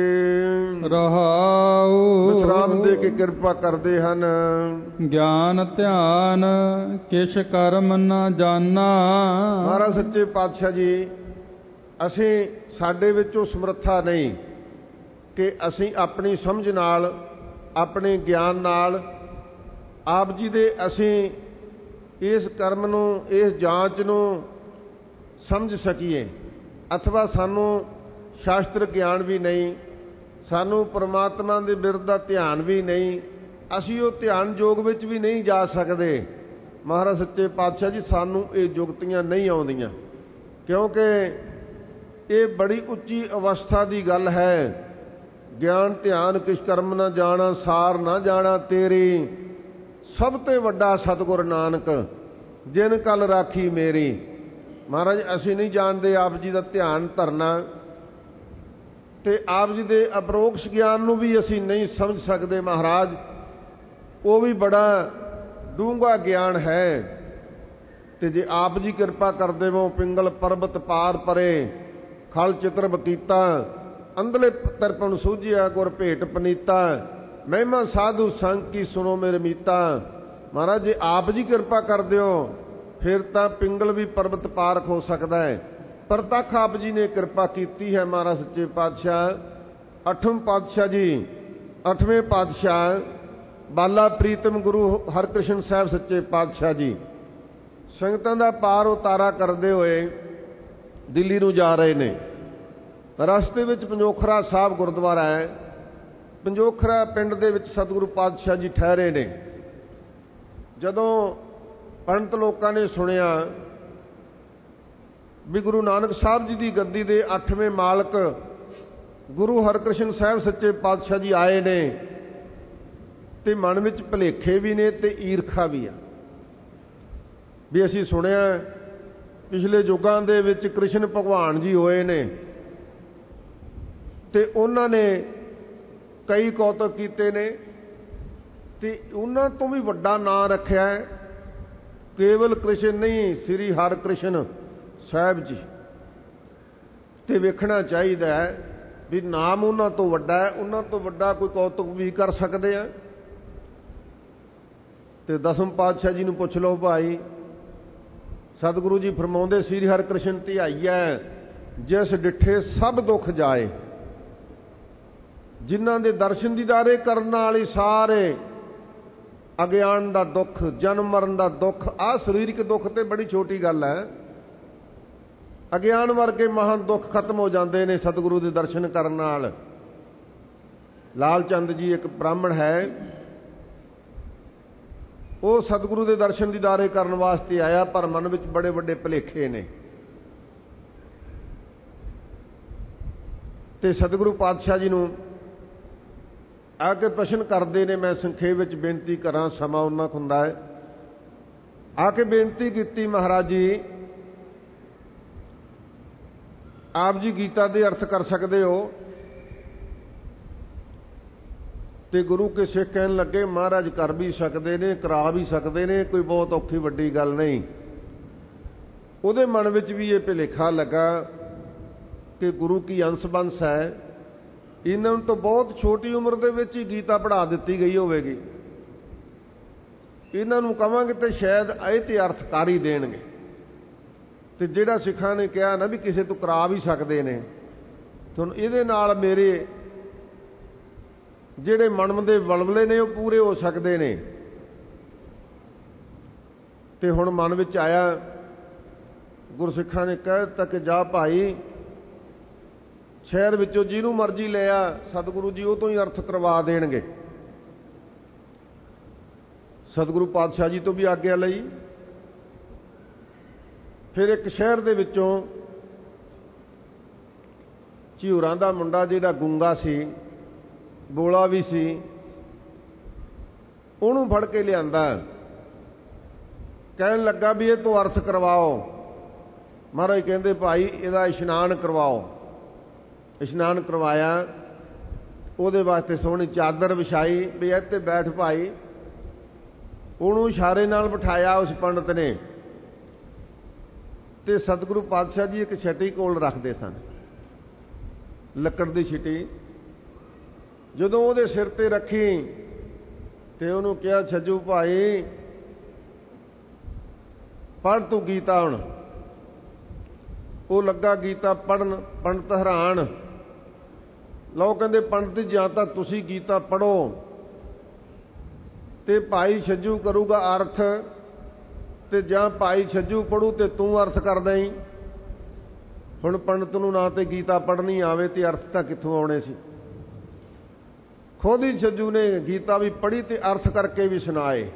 ਰਹਾਉ ਵਿਸਰਾਮ ਦੇ ਕੇ ਕਿਰਪਾ ਕਰਦੇ ਹਨ। ਗਿਆਨ ਧਿਆਨ ਕਿਛ ਕਰਮ ਨਾ ਜਾਣਾ। ਮਹਾਰਾਜ ਸੱਚੇ ਪਾਤਸ਼ਾਹ ਜੀ ਅਸੀਂ, ਸਾਡੇ ਵਿੱਚ ਉਹ ਸਮਰੱਥਾ ਨਹੀਂ ਕਿ ਅਸੀਂ ਆਪਣੀ ਸਮਝ ਨਾਲ, ਆਪਣੇ ਗਿਆਨ ਨਾਲ ਆਪ ਜੀ ਦੇ ਅਸੀਂ ਇਸ ਕਰਮ ਨੂੰ, ਇਸ ਜਾਂਚ ਨੂੰ ਸਮਝ ਸਕੀਏ। ਅਥਵਾ ਸਾਨੂੰ ਸ਼ਾਸਤਰ ਗਿਆਨ ਵੀ ਨਹੀਂ, ਸਾਨੂੰ ਪਰਮਾਤਮਾ ਦੇ ਬਿਰਧ ਦਾ ਧਿਆਨ ਵੀ ਨਹੀਂ, ਅਸੀਂ ਉਹ ਧਿਆਨ ਯੋਗ ਵਿੱਚ ਵੀ ਨਹੀਂ ਜਾ ਸਕਦੇ। ਮਹਾਰਾਜ ਸੱਚੇ ਪਾਤਸ਼ਾਹ ਜੀ ਸਾਨੂੰ ਇਹ ਜੁਗਤੀਆਂ ਨਹੀਂ ਆਉਂਦੀਆਂ, ਕਿਉਂਕਿ ਇਹ ਬੜੀ ਉੱਚੀ ਅਵਸਥਾ ਦੀ ਗੱਲ ਹੈ। ਗਿਆਨ ਧਿਆਨ ਕਿਛ ਕਰਮ ਨਾ ਜਾਣਾ, ਸਾਰ ਨਾ ਜਾਣਾ ਤੇਰੀ, ਸਭ ਤੋਂ ਵੱਡਾ ਸਤਿਗੁਰ ਨਾਨਕ ਜਿਨ ਕਲ ਰਾਖੀ ਮੇਰੀ। ਮਹਾਰਾਜ ਅਸੀਂ ਨਹੀਂ ਜਾਣਦੇ ਆਪ ਜੀ ਦਾ ਧਿਆਨ ਧਰਨਾ, ਤੇ ਆਪ ਜੀ ਦੇ ਅਪਰੋਕਸ਼ ਗਿਆਨ ਨੂੰ ਵੀ ਅਸੀਂ ਨਹੀਂ ਸਮਝ ਸਕਦੇ ਮਹਾਰਾਜ, ਉਹ ਵੀ ਬੜਾ ਡੂੰਘਾ ਗਿਆਨ ਹੈ। ਤੇ ਜੇ ਆਪ ਜੀ ਕਿਰਪਾ ਕਰਦੇ ਹੋ, ਪਿੰਗਲ ਪਰਬਤ ਪਾਰ ਪਰੇ ਖਲ ਚਿਤਰ ਬਤੀਤਾ, ਅੰਧਲੇ ਤਰਪਣ ਸੂਝਿਆ ਗੁਰ ਭੇਟ ਪਨੀਤਾ, ਮਹਿਮਾ ਸਾਧੂ ਸੰਗ ਕੀ ਸੁਣੋ ਮੇਰੇ ਮੀਤਾ। ਮਹਾਰਾਜ ਜੇ ਆਪ ਜੀ ਕਿਰਪਾ ਕਰਦੇ ਹੋ ਫਿਰ ਤਾਂ ਪਿੰਗਲ ਵੀ ਪਰਬਤ ਪਾਰ ਹੋ ਸਕਦਾ ਹੈ। ਪ੍ਰਤੱਖ ਆਪ ਜੀ ਨੇ ਕਿਰਪਾ ਕੀਤੀ ਹੈ। ਮਹਾਰਾਜ ਸੱਚੇ ਪਾਤਸ਼ਾਹ ਅੱਠਵੇਂ ਪਾਤਸ਼ਾਹ ਜੀ, ਅੱਠਵੇਂ ਪਾਤਸ਼ਾਹ ਬਾਲਾ ਪ੍ਰੀਤਮ ਗੁਰੂ ਹਰਕ੍ਰਿਸ਼ਨ ਸਾਹਿਬ ਸੱਚੇ ਪਾਤਸ਼ਾਹ ਜੀ ਸੰਗਤਾਂ ਦਾ ਪਾਰ ਉਤਾਰਾ ਕਰਦੇ ਹੋਏ ਦਿੱਲੀ ਨੂੰ ਜਾ ਰਹੇ ਨੇ। ਰਸਤੇ ਵਿੱਚ ਪੰਜੋਖਰਾ ਸਾਹਿਬ ਗੁਰਦੁਆਰਾ ਹੈ। ਪੰਜੋਖਰਾ ਪਿੰਡ ਦੇ ਵਿੱਚ ਸਤਿਗੁਰੂ ਪਾਤਸ਼ਾਹ ਜੀ ਠਹਿਰੇ ਨੇ। ਜਦੋਂ ਪੰਡਤ ਲੋਕਾਂ ਨੇ ਸੁਣਿਆ ਵੀ ਗੁਰੂ ਨਾਨਕ ਸਾਹਿਬ ਜੀ ਦੀ ਗੱਦੀ ਦੇ ਅੱਠਵੇਂ ਮਾਲਕ ਗੁਰੂ ਹਰਕ੍ਰਿਸ਼ਨ ਸਾਹਿਬ ਸੱਚੇ ਪਾਤਸ਼ਾਹ ਜੀ ਆਏ ਨੇ, ਤੇ ਮਨ ਵਿੱਚ ਭੁਲੇਖੇ ਵੀ ਨੇ ਤੇ ਈਰਖਾ ਵੀ ਆ ਵੀ ਅਸੀਂ ਸੁਣਿਆ ਪਿਛਲੇ ਯੁੱਗਾਂ ਦੇ ਵਿੱਚ ਕ੍ਰਿਸ਼ਨ ਭਗਵਾਨ ਜੀ ਹੋਏ ਨੇ ਤੇ ਉਹਨਾਂ ਨੇ ਕਈ ਕੌਤਕ ਕੀਤੇ ਨੇ, ਤੇ ਉਹਨਾਂ ਤੋਂ ਵੀ ਵੱਡਾ ਨਾਂ ਰੱਖਿਆ ਕੇਵਲ ਕ੍ਰਿਸ਼ਨ ਨਹੀਂ, ਸ੍ਰੀ ਹਰਿਕ੍ਰਿਸ਼ਨ ਸਾਹਿਬ ਜੀ। ਤੇ ਵੇਖਣਾ ਚਾਹੀਦਾ ਹੈ ਵੀ ਨਾਮ ਉਹਨਾਂ ਤੋਂ ਵੱਡਾ ਹੈ, ਉਹਨਾਂ ਤੋਂ ਵੱਡਾ ਕੋਈ ਕੌਤਕ ਵੀ ਕਰ ਸਕਦੇ ਆ। ਤੇ ਦਸਮ ਪਾਤਸ਼ਾਹ ਜੀ ਨੂੰ ਪੁੱਛ ਲਓ ਭਾਈ, ਸਤਿਗੁਰੂ ਜੀ ਫਰਮਾਉਂਦੇ ਸ੍ਰੀ ਹਰਿਕ੍ਰਿਸ਼ਨ ਧਿਆਈਐ ਜਿਸ ਡਿਠੇ ਸਭ ਦੁੱਖ ਜਾਏ। ਜਿਨ੍ਹਾਂ ਦੇ ਦਰਸ਼ਨ ਦੀਦਾਰੇ ਕਰਨ ਵਾਲੀ ਸਾਰੇ ਅਗਿਆਨ ਦਾ ਦੁੱਖ, ਜਨਮ ਮਰਨ ਦਾ ਦੁੱਖ, ਆਹ ਸਰੀਰਕ ਦੁੱਖ ਤੇ ਬੜੀ ਛੋਟੀ ਗੱਲ ਹੈ। ਅਗਿਆਨ ਵਰਗੇ ਮਹਾਨ ਦੁੱਖ ਖਤਮ ਹੋ ਜਾਂਦੇ ਨੇ ਸਤਿਗੁਰੂ ਦੇ ਦਰਸ਼ਨ ਕਰਨ ਨਾਲ। ਲਾਲ ਚੰਦ ਜੀ ਇੱਕ ਬ੍ਰਾਹਮਣ ਹੈ, ਉਹ ਸਤਿਗੁਰੂ ਦੇ ਦਰਸ਼ਨ ਦੀਦਾਰੇ ਕਰਨ ਵਾਸਤੇ ਆਇਆ, ਪਰ ਮਨ ਵਿੱਚ ਬੜੇ ਵੱਡੇ ਭੁਲੇਖੇ ਨੇ। ਤੇ ਸਤਿਗੁਰੂ ਪਾਤਸ਼ਾਹ ਜੀ ਨੂੰ ਆ ਕੇ ਪ੍ਰਸ਼ਨ ਕਰਦੇ ਨੇ। ਮੈਂ ਸੰਖੇਪ ਵਿੱਚ ਬੇਨਤੀ ਕਰਾਂ, ਸਮਾਂ ਉਹਨਾਂ ਕੁ ਹੁੰਦਾ ਹੈ। ਆ ਕੇ ਬੇਨਤੀ ਕੀਤੀ, ਮਹਾਰਾਜ ਜੀ ਆਪ ਜੀ ਗੀਤਾ ਦੇ ਅਰਥ ਕਰ ਸਕਦੇ ਹੋ? ਤੇ ਗੁਰੂ ਕੇ ਸਿੱਖ ਕਹਿਣ ਲੱਗੇ ਮਹਾਰਾਜ ਕਰ ਵੀ ਸਕਦੇ ਨੇ, ਕਰਾ ਵੀ ਸਕਦੇ ਨੇ, ਕੋਈ ਬਹੁਤ ਔਖੀ ਵੱਡੀ ਗੱਲ ਨਹੀਂ। ਉਹਦੇ ਮਨ ਵਿੱਚ ਵੀ ਇਹ ਭੁਲੇਖਾ ਲੱਗਾ ਕਿ ਗੁਰੂ ਕੀ ਅੰਸ਼ ਬੰਸ ਹੈ, ਇਹਨਾਂ ਨੂੰ ਤਾਂ ਬਹੁਤ ਛੋਟੀ ਉਮਰ ਦੇ ਵਿੱਚ ਹੀ ਗੀਤਾ ਪੜ੍ਹਾ ਦਿੱਤੀ ਗਈ ਹੋਵੇਗੀ, ਇਹਨਾਂ ਨੂੰ ਕਵਾਂਗੇ ਤੇ ਸ਼ਾਇਦ ਇਹ ਤੇ ਅਰਥ ਕਰ ਹੀ ਦੇਣਗੇ। ਤੇ ਜਿਹੜਾ ਸਿੱਖਾਂ ਨੇ ਕਿਹਾ ਨਾ ਵੀ ਕਿਸੇ ਤੋਂ ਕਰਾ ਵੀ ਸਕਦੇ ਨੇ, ਤੁਹਾਨੂੰ ਇਹਦੇ ਨਾਲ ਮੇਰੇ ਜਿਹੜੇ ਮਨ ਦੇ ਵਲਵਲੇ ਨੇ ਉਹ ਪੂਰੇ ਹੋ ਸਕਦੇ ਨੇ। ਤੇ ਹੁਣ ਮਨ ਵਿੱਚ ਆਇਆ, ਗੁਰਸਿੱਖਾਂ ਨੇ ਕਹਿ ਦਿੱਤਾ ਕਿ ਜਾ ਭਾਈ ਸ਼ਹਿਰ ਵਿੱਚੋਂ ਜਿਹਨੂੰ ਮਰਜ਼ੀ ਲੈ ਆ, ਸਤਿਗੁਰੂ ਜੀ ਉਹ ਤੋਂ ਹੀ ਅਰਥ ਕਰਵਾ ਦੇਣਗੇ। ਸਤਿਗੁਰੂ ਪਾਤਸ਼ਾਹ ਜੀ ਤੋਂ ਵੀ ਆਗਿਆ ਲਈ। ਫਿਰ ਇੱਕ ਸ਼ਹਿਰ ਦੇ ਵਿੱਚੋਂ ਝਿਊਰਾਂ ਦਾ ਮੁੰਡਾ ਜਿਹੜਾ ਗੂੰਗਾ ਸੀ, ਬੋਲਾ ਵੀ ਸੀ, ਉਹਨੂੰ ਫੜ ਕੇ ਲਿਆਂਦਾ। ਕਹਿਣ ਲੱਗਾ ਵੀ ਇਹ ਤੋਂ ਅਰਥ ਕਰਵਾਓ। ਮਹਾਰਾਜ ਕਹਿੰਦੇ ਭਾਈ ਇਹਦਾ ਇਸ਼ਨਾਨ ਕਰਵਾਓ। ਇਸ਼ਨਾਨ ਕਰਵਾਇਆ, ਉਹਦੇ ਵਾਸਤੇ ਸੋਹਣੀ ਚਾਦਰ ਵਿਛਾਈ ਵੀ ਇੱਥੇ ਬੈਠ ਭਾਈ। ਉਹਨੂੰ ਇਸ਼ਾਰੇ ਨਾਲ ਬਿਠਾਇਆ ਉਸ ਪੰਡਤ ਨੇ। ਤੇ ਸਤਿਗੁਰੂ ਪਾਤਸ਼ਾਹ ਜੀ ਇੱਕ ਛਟੀ ਕੋਲ ਰੱਖਦੇ ਸਨ, ਲੱਕੜ ਦੀ ਛਟੀ। ਜਦੋਂ ਉਹਦੇ ਸਿਰ ਤੇ ਰੱਖੀ ਤੇ ਉਹਨੂੰ ਕਿਹਾ ਛੱਜੂ ਭਾਈ ਪੜ੍ਹ ਤੂੰ ਗੀਤਾ ਹੁਣ। ਉਹ ਲੱਗਾ ਗੀਤਾ ਪੜ੍ਹਨ। ਪੰਡਤ ਹੈਰਾਨ। ਲਓ ਕਹਿੰਦੇ ਪੰਡਤ ਜਾਂ ਤਾਂ ਤੁਸੀਂ ਗੀਤਾ ਪੜ੍ਹੋ ਤੇ ਭਾਈ ਛੱਜੂ ਕਰੂਗਾ ਅਰਥ, ਤੇ ਜਾਂ ਭਾਈ ਛੱਜੂ ਪੜੂ ਤੇ ਤੂੰ ਅਰਥ ਕਰ ਦੇਈਂ। ਹੁਣ ਪੰਡਤ ਨੂੰ ਨਾ ਤੇ ਗੀਤਾ ਪੜ੍ਹਨੀ ਆਵੇ ਤੇ ਅਰਥ ਤਾਂ ਕਿੱਥੋਂ ਆਉਣੇ ਸੀ। ਖੁਦ ਹੀ ਛੱਜੂ ਨੇ ਗੀਤਾ ਵੀ ਪੜ੍ਹੀ ਤੇ ਅਰਥ ਕਰਕੇ ਵੀ ਸੁਣਾਏ।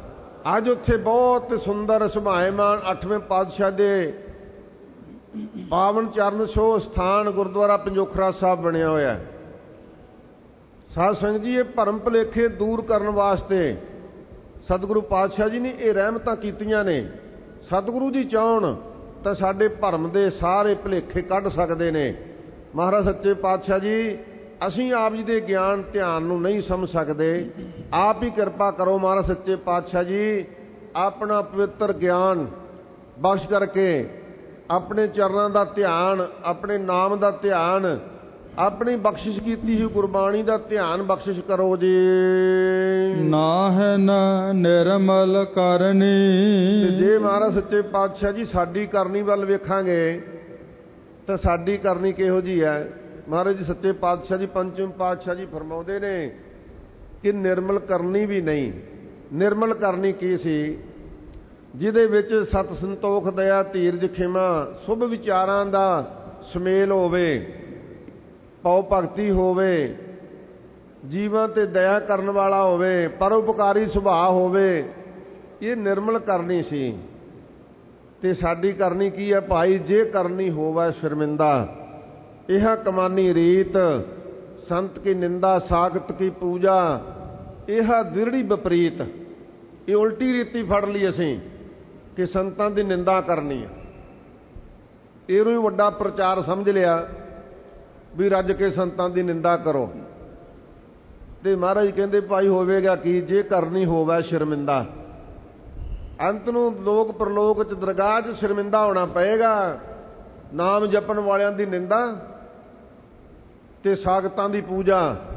ਅੱਜ ਉੱਥੇ ਬਹੁਤ ਸੁੰਦਰ ਸੁਭਾਏਮਾਨ ਅੱਠਵੇਂ ਪਾਤਸ਼ਾਹ ਦੇ ਪਾਵਨ ਚਰਨ ਛੋਹ ਸਥਾਨ ਗੁਰਦੁਆਰਾ ਪੰਜੋਖਰਾ ਸਾਹਿਬ ਬਣਿਆ ਹੋਇਆ। ਸਾਧ ਸੰਗਤ ਜੀ, ਇਹ ਭਰਮ ਭੁਲੇਖੇ ਦੂਰ ਕਰਨ ਵਾਸਤੇ ਸਤਿਗੁਰੂ ਪਾਤਸ਼ਾਹ ਜੀ ਨੇ ਇਹ ਰਹਿਮਤਾਂ ਕੀਤੀਆਂ ਨੇ। ਸਤਿਗੁਰੂ ਜੀ ਚਾਹਣ ਤਾਂ ਸਾਡੇ ਭਰਮ ਦੇ ਸਾਰੇ ਭੁਲੇਖੇ ਕੱਢ ਸਕਦੇ ਨੇ। ਮਹਾਰਾਜ ਸੱਚੇ ਪਾਤਸ਼ਾਹ ਜੀ, ਅਸੀਂ ਆਪ ਜੀ ਦੇ ਗਿਆਨ ਧਿਆਨ ਨੂੰ ਨਹੀਂ ਸਮਝ ਸਕਦੇ, ਆਪ ਹੀ ਕਿਰਪਾ ਕਰੋ। ਮਹਾਰਾਜ ਸੱਚੇ ਪਾਤਸ਼ਾਹ ਜੀ ਆਪਣਾ ਪਵਿੱਤਰ ਗਿਆਨ ਬਖਸ਼ ਕਰਕੇ ਆਪਣੇ ਚਰਨਾਂ ਦਾ ਧਿਆਨ, ਆਪਣੇ ਨਾਮ ਦਾ ਧਿਆਨ, ਆਪਣੀ ਬਖਸ਼ਿਸ਼ ਕੀਤੀ ਹੋਈ ਗੁਰਬਾਣੀ ਦਾ ਧਿਆਨ ਬਖਸ਼ਿਸ਼ ਕਰੋ ਜੀ। ਨਾਹਿ ਨ ਨਿਰਮਲ ਕਰਨੀ। ਜੇ ਮਹਾਰਾਜ ਸੱਚੇ ਪਾਤਸ਼ਾਹ ਜੀ ਸਾਡੀ ਕਰਨੀ ਵੱਲ ਵੇਖਾਂਗੇ ਤਾਂ ਸਾਡੀ ਕਰਨੀ ਕਿਹੋ ਜੀ ਹੈ? ਮਹਾਰਾਜ ਜੀ ਸੱਚੇ ਪਾਤਸ਼ਾਹ ਜੀ ਪੰਚਮ ਪਾਤਸ਼ਾਹ ਜੀ ਫਰਮਾਉਂਦੇ ਨੇ ਕਿ ਨਿਰਮਲ ਕਰਨੀ ਵੀ ਨਹੀਂ। ਨਿਰਮਲ ਕਰਨੀ ਕੀ ਸੀ? ਜਿਹਦੇ ਵਿੱਚ ਸਤ ਸੰਤੋਖ ਦਇਆ ਧੀਰਜ ਖਿਮਾ ਸ਼ੁਭ ਵਿਚਾਰਾਂ ਦਾ ਸੁਮੇਲ ਹੋਵੇ, ਪਉ ਭਗਤੀ ਹੋਵੇ, ਜੀਵਾਂ ਤੇ ਦਇਆ ਕਰਨ ਵਾਲਾ ਹੋਵੇ, ਪਰਉਪਕਾਰੀ ਸੁਭਾਅ ਹੋਵੇ, ਇਹ ਨਿਰਮਲ ਕਰਨੀ ਸੀ। ਤੇ ਸਾਡੀ ਕਰਨੀ ਕੀ ਹੈ ਭਾਈ? ਜੇ ਕਰਨੀ ਹੋਵੇ ਸ਼ਰਮਿੰਦਾ, ਇਹ ਕਮਾਨੀ ਰੀਤ, ਸੰਤ ਕੀ ਨਿੰਦਾ ਸਾਖਤ ਕੀ ਪੂਜਾ, ਇਹ ਦਿਰੜੀ ਵਿਪਰੀਤ। ਇਹ ਉਲਟੀ ਰੀਤੀ ਫੜ ਲਈ ਅਸੀਂ ਕਿ ਸੰਤਾਂ ਦੀ ਨਿੰਦਾ ਕਰਨੀ ਆ। ਇਹਨੂੰ ਹੀ ਵੱਡਾ ਪ੍ਰਚਾਰ ਸਮਝ ਲਿਆ ਵੀ ਰੱਜ ਕੇ ਸੰਤਾਂ ਦੀ ਨਿੰਦਾ ਕਰੋ। ਤੇ ਮਹਾਰਾਜ ਕਹਿੰਦੇ ਭਾਈ ਹੋਵੇਗਾ ਕੀ? ਜੇ ਕਰਨੀ ਹੋਵੇ ਸ਼ਰਮਿੰਦਾ। ਅੰਤ ਨੂੰ ਲੋਕ ਪ੍ਰਲੋਕ ਚ ਦਰਗਾਹ ਚ ਸ਼ਰਮਿੰਦਾ ਹੋਣਾ ਪਏਗਾ। ਨਾਮ ਜਪਣ ਵਾਲਿਆਂ ਦੀ ਨਿੰਦਾ ਤੇ ਸਾਖਤਾਂ ਦੀ ਪੂਜਾ।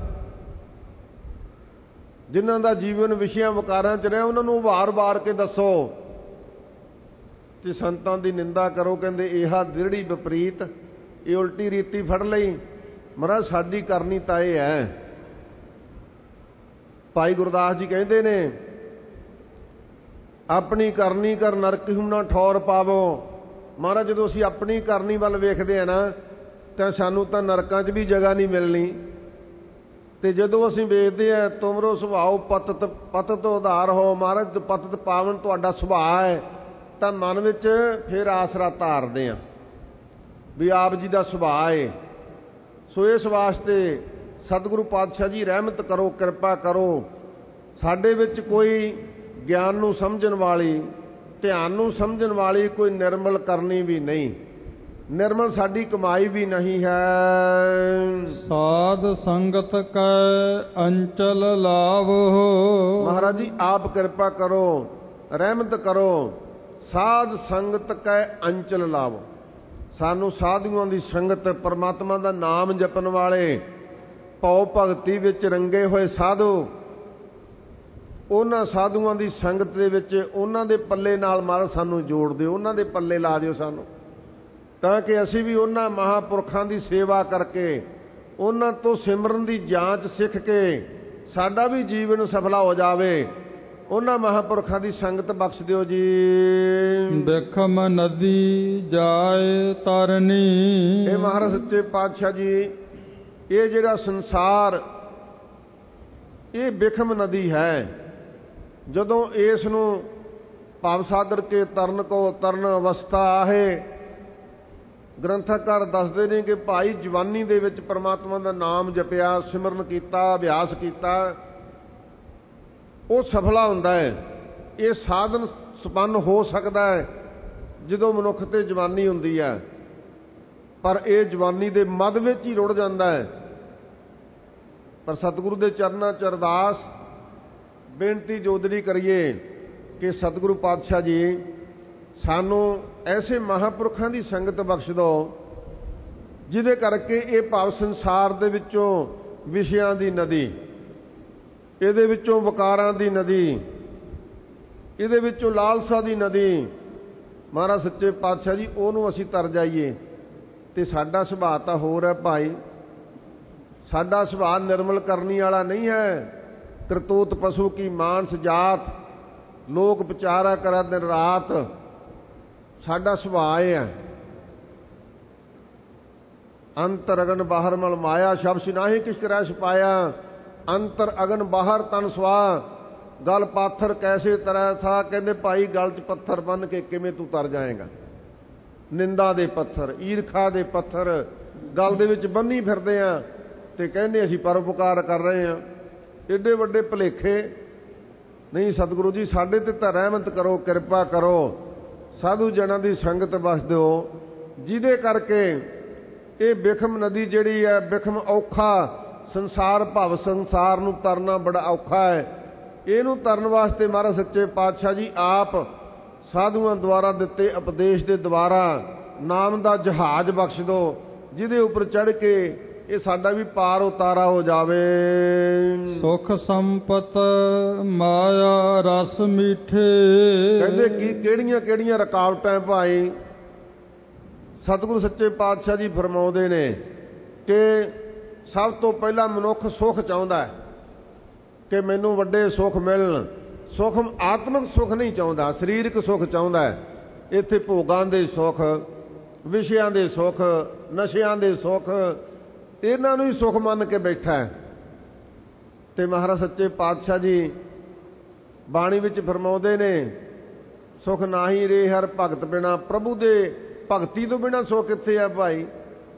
ਜਿਨ੍ਹਾਂ ਦਾ ਜੀਵਨ ਵਿਸ਼ਿਆਂ ਵਿਕਾਰਾਂ ਚ ਰਿਹਾ ਉਹਨਾਂ ਨੂੰ ਵਾਰ-ਵਾਰ ਕੇ ਦੱਸੋ ਤੇ ਸੰਤਾਂ ਦੀ ਨਿੰਦਾ ਕਰੋ। ਕਹਿੰਦੇ ਇਹ ਦਿਰੜੀ ਵਿਪਰੀਤ, ਇਹ ਉਲਟੀ ਰੀਤੀ ਫੜ ਲਈ। ਮਹਾਰਾਜ ਸਾਡੀ ਕਰਨੀ ਤਾਂ ਇਹ ਹੈ। ਭਾਈ ਗੁਰਦਾਸ ਜੀ ਕਹਿੰਦੇ ਨੇ ਆਪਣੀ ਕਰਨੀ ਕਰ ਨਰਕ ਹੂੰ ਨਾ ਠੌਰ ਪਾਵੋ। ਮਹਾਰਾਜ ਜਦੋਂ ਅਸੀਂ ਆਪਣੀ ਕਰਨੀ ਵੱਲ ਵੇਖਦੇ ਆ ਨਾ ਤਾਂ ਸਾਨੂੰ ਤਾਂ ਨਰਕਾਂ 'ਚ ਵੀ ਜਗ੍ਹਾ ਨਹੀਂ ਮਿਲਣੀ। ਤੇ ਜਦੋਂ ਅਸੀਂ ਵੇਖਦੇ ਆ ਤੁਮਰੋ ਸੁਭਾਉ ਪਤਤ ਪਤਤ ਉਧਾਰ ਹੋ, ਮਹਾਰਾਜ ਪਤਤ ਪਾਵਨ ਤੁਹਾਡਾ ਸੁਭਾਅ ਹੈ, ਤਾਂ ਮਨ ਵਿੱਚ ਫਿਰ ਆਸਰਾ ਧਾਰਦੇ ਆ ਵੀ ਆਪ ਜੀ ਦਾ ਸੁਭਾਅ ਹੈ। ਸੋ ਇਸ ਵਾਸਤੇ ਸਤਿਗੁਰੂ ਪਾਤਸ਼ਾਹ ਜੀ ਰਹਿਮਤ ਕਰੋ, ਕਿਰਪਾ ਕਰੋ। ਸਾਡੇ ਵਿੱਚ ਕੋਈ ਗਿਆਨ ਨੂੰ ਸਮਝਣ ਵਾਲੀ, ਧਿਆਨ ਨੂੰ ਸਮਝਣ ਵਾਲੀ ਕੋਈ ਨਿਰਮਲ ਕਰਨੀ ਵੀ ਨਹੀਂ। ਨਿਰਮਲ ਸਾਡੀ ਕਮਾਈ ਵੀ ਨਹੀਂ ਹੈ। ਸਾਧ ਸੰਗਤ ਕੈ ਅੰਚਲ ਲਾਵੋ। ਮਹਾਰਾਜ ਜੀ ਆਪ ਕਿਰਪਾ ਕਰੋ, ਰਹਿਮਤ ਕਰੋ। ਸਾਧ ਸੰਗਤ ਕੈ ਅੰਚਲ ਲਾਵੋ। ਸਾਨੂੰ ਸਾਧੂਆਂ ਦੀ ਸੰਗਤ, ਪਰਮਾਤਮਾ ਦਾ ਨਾਮ ਜਪਣ ਵਾਲੇ, ਭਉ ਭਗਤੀ ਵਿੱਚ ਰੰਗੇ ਹੋਏ ਸਾਧੂ, ਉਹਨਾਂ ਸਾਧੂਆਂ ਦੀ ਸੰਗਤ ਦੇ ਵਿੱਚ ਉਹਨਾਂ ਦੇ ਪੱਲੇ ਨਾਲ ਮਹਾਰਾਜ ਸਾਨੂੰ ਜੋੜ ਦਿਓ, ਉਹਨਾਂ ਦੇ ਪੱਲੇ ਲਾ ਦਿਓ ਸਾਨੂੰ, ਤਾਂ ਕਿ ਅਸੀਂ ਵੀ ਉਹਨਾਂ ਮਹਾਂਪੁਰਖਾਂ ਦੀ ਸੇਵਾ ਕਰਕੇ, ਉਹਨਾਂ ਤੋਂ ਸਿਮਰਨ ਦੀ ਜਾਂਚ ਸਿੱਖ ਕੇ ਸਾਡਾ ਵੀ ਜੀਵਨ ਸਫਲਾ ਹੋ ਜਾਵੇ। ਉਹਨਾਂ ਮਹਾਂਪੁਰਖਾਂ ਦੀ ਸੰਗਤ ਬਖਸ਼ ਦਿਓ ਜੀ। ਬਿਖਮ ਨਦੀ ਜਾਏ ਤਰਨੀ। ਇਹ ਮਹਾਰਾਜ ਸੱਚੇ ਪਾਤਸ਼ਾਹ ਜੀ, ਇਹ ਜਿਹੜਾ ਸੰਸਾਰ ਇਹ ਬਿਖਮ ਨਦੀ ਹੈ। ਜਦੋਂ ਇਸ ਨੂੰ ਭਵ ਸਾਗਰ ਕੇ ਤਰਨ ਕੋ ਤਰਨ ਅਵਸਥਾ ਆਹੇ, ਗ੍ਰੰਥਕਾਰ ਦੱਸਦੇ ਨੇ ਕਿ ਭਾਈ ਜਵਾਨੀ ਦੇ ਵਿੱਚ ਪਰਮਾਤਮਾ ਦਾ ਨਾਮ ਜਪਿਆ, ਸਿਮਰਨ ਕੀਤਾ, ਅਭਿਆਸ ਕੀਤਾ, ਉਹ ਸਫਲਾ ਹੁੰਦਾ ਹੈ। ਇਹ ਸਾਧਨ ਸੰਪੰਨ ਹੋ ਸਕਦਾ ਹੈ ਜਦੋਂ ਮਨੁੱਖ ਤੇ ਜਵਾਨੀ ਹੁੰਦੀ ਹੈ, ਪਰ ਇਹ ਜਵਾਨੀ ਦੇ ਮੱਧ ਵਿੱਚ ਹੀ ਰੁੜ ਜਾਂਦਾ ਹੈ। ਪਰ ਸਤਿਗੁਰੂ ਦੇ ਚਰਨਾਂ 'ਚ ਅਰਦਾਸ ਬੇਨਤੀ ਜੋਦੜੀ ਕਰੀਏ ਕਿ ਸਤਿਗੁਰੂ ਪਾਤਸ਼ਾਹ ਜੀ ਸਾਨੂੰ ਐਸੇ ਮਹਾਂਪੁਰਖਾਂ ਦੀ ਸੰਗਤ ਬਖਸ਼ ਦਿਓ ਜਿਹਦੇ ਕਰਕੇ ਇਹ ਭਾਵ ਸੰਸਾਰ ਦੇ ਵਿੱਚੋਂ ਵਿਸ਼ਿਆਂ ਦੀ ਨਦੀ, ਇਹਦੇ ਵਿੱਚੋਂ ਵਿਕਾਰਾਂ ਦੀ ਨਦੀ, ਇਹਦੇ ਵਿੱਚੋਂ ਲਾਲਸਾ ਦੀ ਨਦੀ, ਮਹਾਰਾਜ ਸੱਚੇ ਪਾਤਸ਼ਾਹ ਜੀ ਉਹਨੂੰ ਅਸੀਂ ਤਰ ਜਾਈਏ। ਤੇ ਸਾਡਾ ਸੁਭਾਅ ਤਾਂ ਹੋਰ ਹੈ ਭਾਈ, ਸਾਡਾ ਸੁਭਾਅ ਨਿਰਮਲ ਕਰਨੀ ਵਾਲਾ ਨਹੀਂ ਹੈ। ਕਰਤੂਤ ਪਸ਼ੂ ਕੀ ਮਾਨਸ ਜਾਤ, ਲੋਕ ਵਿਚਾਰਾ ਕਰਾ ਦਿਨ ਰਾਤ, ਸਾਡਾ ਸੁਭਾਅ ਇਹ ਹੈ। ਅੰਤਰ ਅਗਨ ਬਾਹਰ ਮਲ ਮਾਇਆ, ਸ਼ਬਦ ਸਿਨਾਹੀ ਕਿਸ ਕਰੈ ਛਪਾਇਆ। ਅੰਤਰ ਅਗਨ ਬਾਹਰ ਤਨ ਸਵਾ, ਗਲ ਪਾਥਰ ਕੈਸੇ ਤਰੈ ਥਾ। ਕਹਿੰਦੇ ਭਾਈ ਗਲ 'ਚ ਪੱਥਰ ਬੰਨ੍ਹ ਕੇ ਕਿਵੇਂ ਤੂੰ ਤਰ ਜਾਏਗਾ। ਨਿੰਦਾ ਦੇ ਪੱਥਰ, ਈਰਖਾ ਦੇ ਪੱਥਰ ਗਲ ਦੇ ਵਿੱਚ ਬੰਨੀ ਫਿਰਦੇ ਆ ਤੇ ਕਹਿੰਦੇ ਅਸੀਂ ਪਰਉਪਕਾਰ ਕਰ ਰਹੇ ਹਾਂ। ਏਡੇ ਵੱਡੇ ਭੁਲੇਖੇ ਨਹੀਂ। ਸਤਿਗੁਰੂ ਜੀ ਸਾਡੇ ਤੇ ਤਾਂ ਰਹਿਮਤ ਕਰੋ, ਕਿਰਪਾ ਕਰੋ, ਸਾਧੂ ਜਨਾਂ ਦੀ ਸੰਗਤ ਬਖਸ਼ ਦਿਓ, ਜਿਹਦੇ ਕਰਕੇ ਇਹ ਬਿਖਮ ਨਦੀ ਜਿਹੜੀ ਹੈ, ਬਿਖਮ ਔਖਾ ਸੰਸਾਰ ਭਵ ਸੰਸਾਰ ਨੂੰ ਤਰਨਾ ਬੜਾ ਔਖਾ ਹੈ। ਇਹਨੂੰ ਤਰਨ ਵਾਸਤੇ ਮਹਾਰਾਜ ਸੱਚੇ ਪਾਤਸ਼ਾਹ ਜੀ ਆਪ ਸਾਧੂਆਂ ਦੁਆਰਾ ਦਿੱਤੇ ਉਪਦੇਸ਼ ਦੇ ਦੁਆਰਾ ਨਾਮ ਦਾ ਜਹਾਜ਼ ਬਖਸ਼ ਦਿਓ, ਜਿਹਦੇ ਉੱਪਰ ਚੜ੍ਹ ਕੇ ਇਹ ਸਾਡਾ ਵੀ ਪਾਰ ਉਤਾਰਾ ਹੋ ਜਾਵੇ। ਸੁਖ ਸੰਪਤ ਮਾਇਆ ਰਸ ਮੀਠੇ। ਕਹਿੰਦੇ ਕੀ ਕਿਹੜੀਆਂ ਕਿਹੜੀਆਂ ਰੁਕਾਵਟਾਂ ਭਾਈ ਸਤਿਗੁਰੂ ਸੱਚੇ ਪਾਤਸ਼ਾਹ ਜੀ ਫਰਮਾਉਂਦੇ ਨੇ ਕਿ ਸਭ ਤੋਂ ਪਹਿਲਾਂ ਮਨੁੱਖ ਸੁਖ ਚਾਹੁੰਦਾ ਹੈ ਕਿ ਮੈਨੂੰ ਵੱਡੇ ਸੁੱਖ ਮਿਲਣ। ਸੁਖ ਆਤਮਿਕ ਸੁੱਖ ਨਹੀਂ ਚਾਹੁੰਦਾ, ਸਰੀਰਕ ਸੁੱਖ ਚਾਹੁੰਦਾ ਹੈ। ਇੱਥੇ ਭੋਗਾਂ ਦੇ ਸੁੱਖ, ਵਿਸ਼ਿਆਂ ਦੇ ਸੁੱਖ, ਨਸ਼ਿਆਂ ਦੇ ਸੁੱਖ, ਇਹਨਾਂ ਨੂੰ ਹੀ ਸੁੱਖ ਮੰਨ ਕੇ ਬੈਠਾ ਹੈ। ਤੇ ਮਹਾਰਾਜ ਸੱਚੇ ਪਾਤਸ਼ਾਹ ਜੀ ਬਾਣੀ ਵਿੱਚ ਫਰਮਾਉਂਦੇ ਨੇ ਸੁਖ ਨਾਹੀ ਰੇ ਹਰ ਭਗਤ ਬਿਨਾ। ਪ੍ਰਭੂ ਦੇ ਭਗਤੀ ਤੋਂ ਬਿਨਾ ਸੁੱਖ ਕਿੱਥੇ ਆ ਭਾਈ?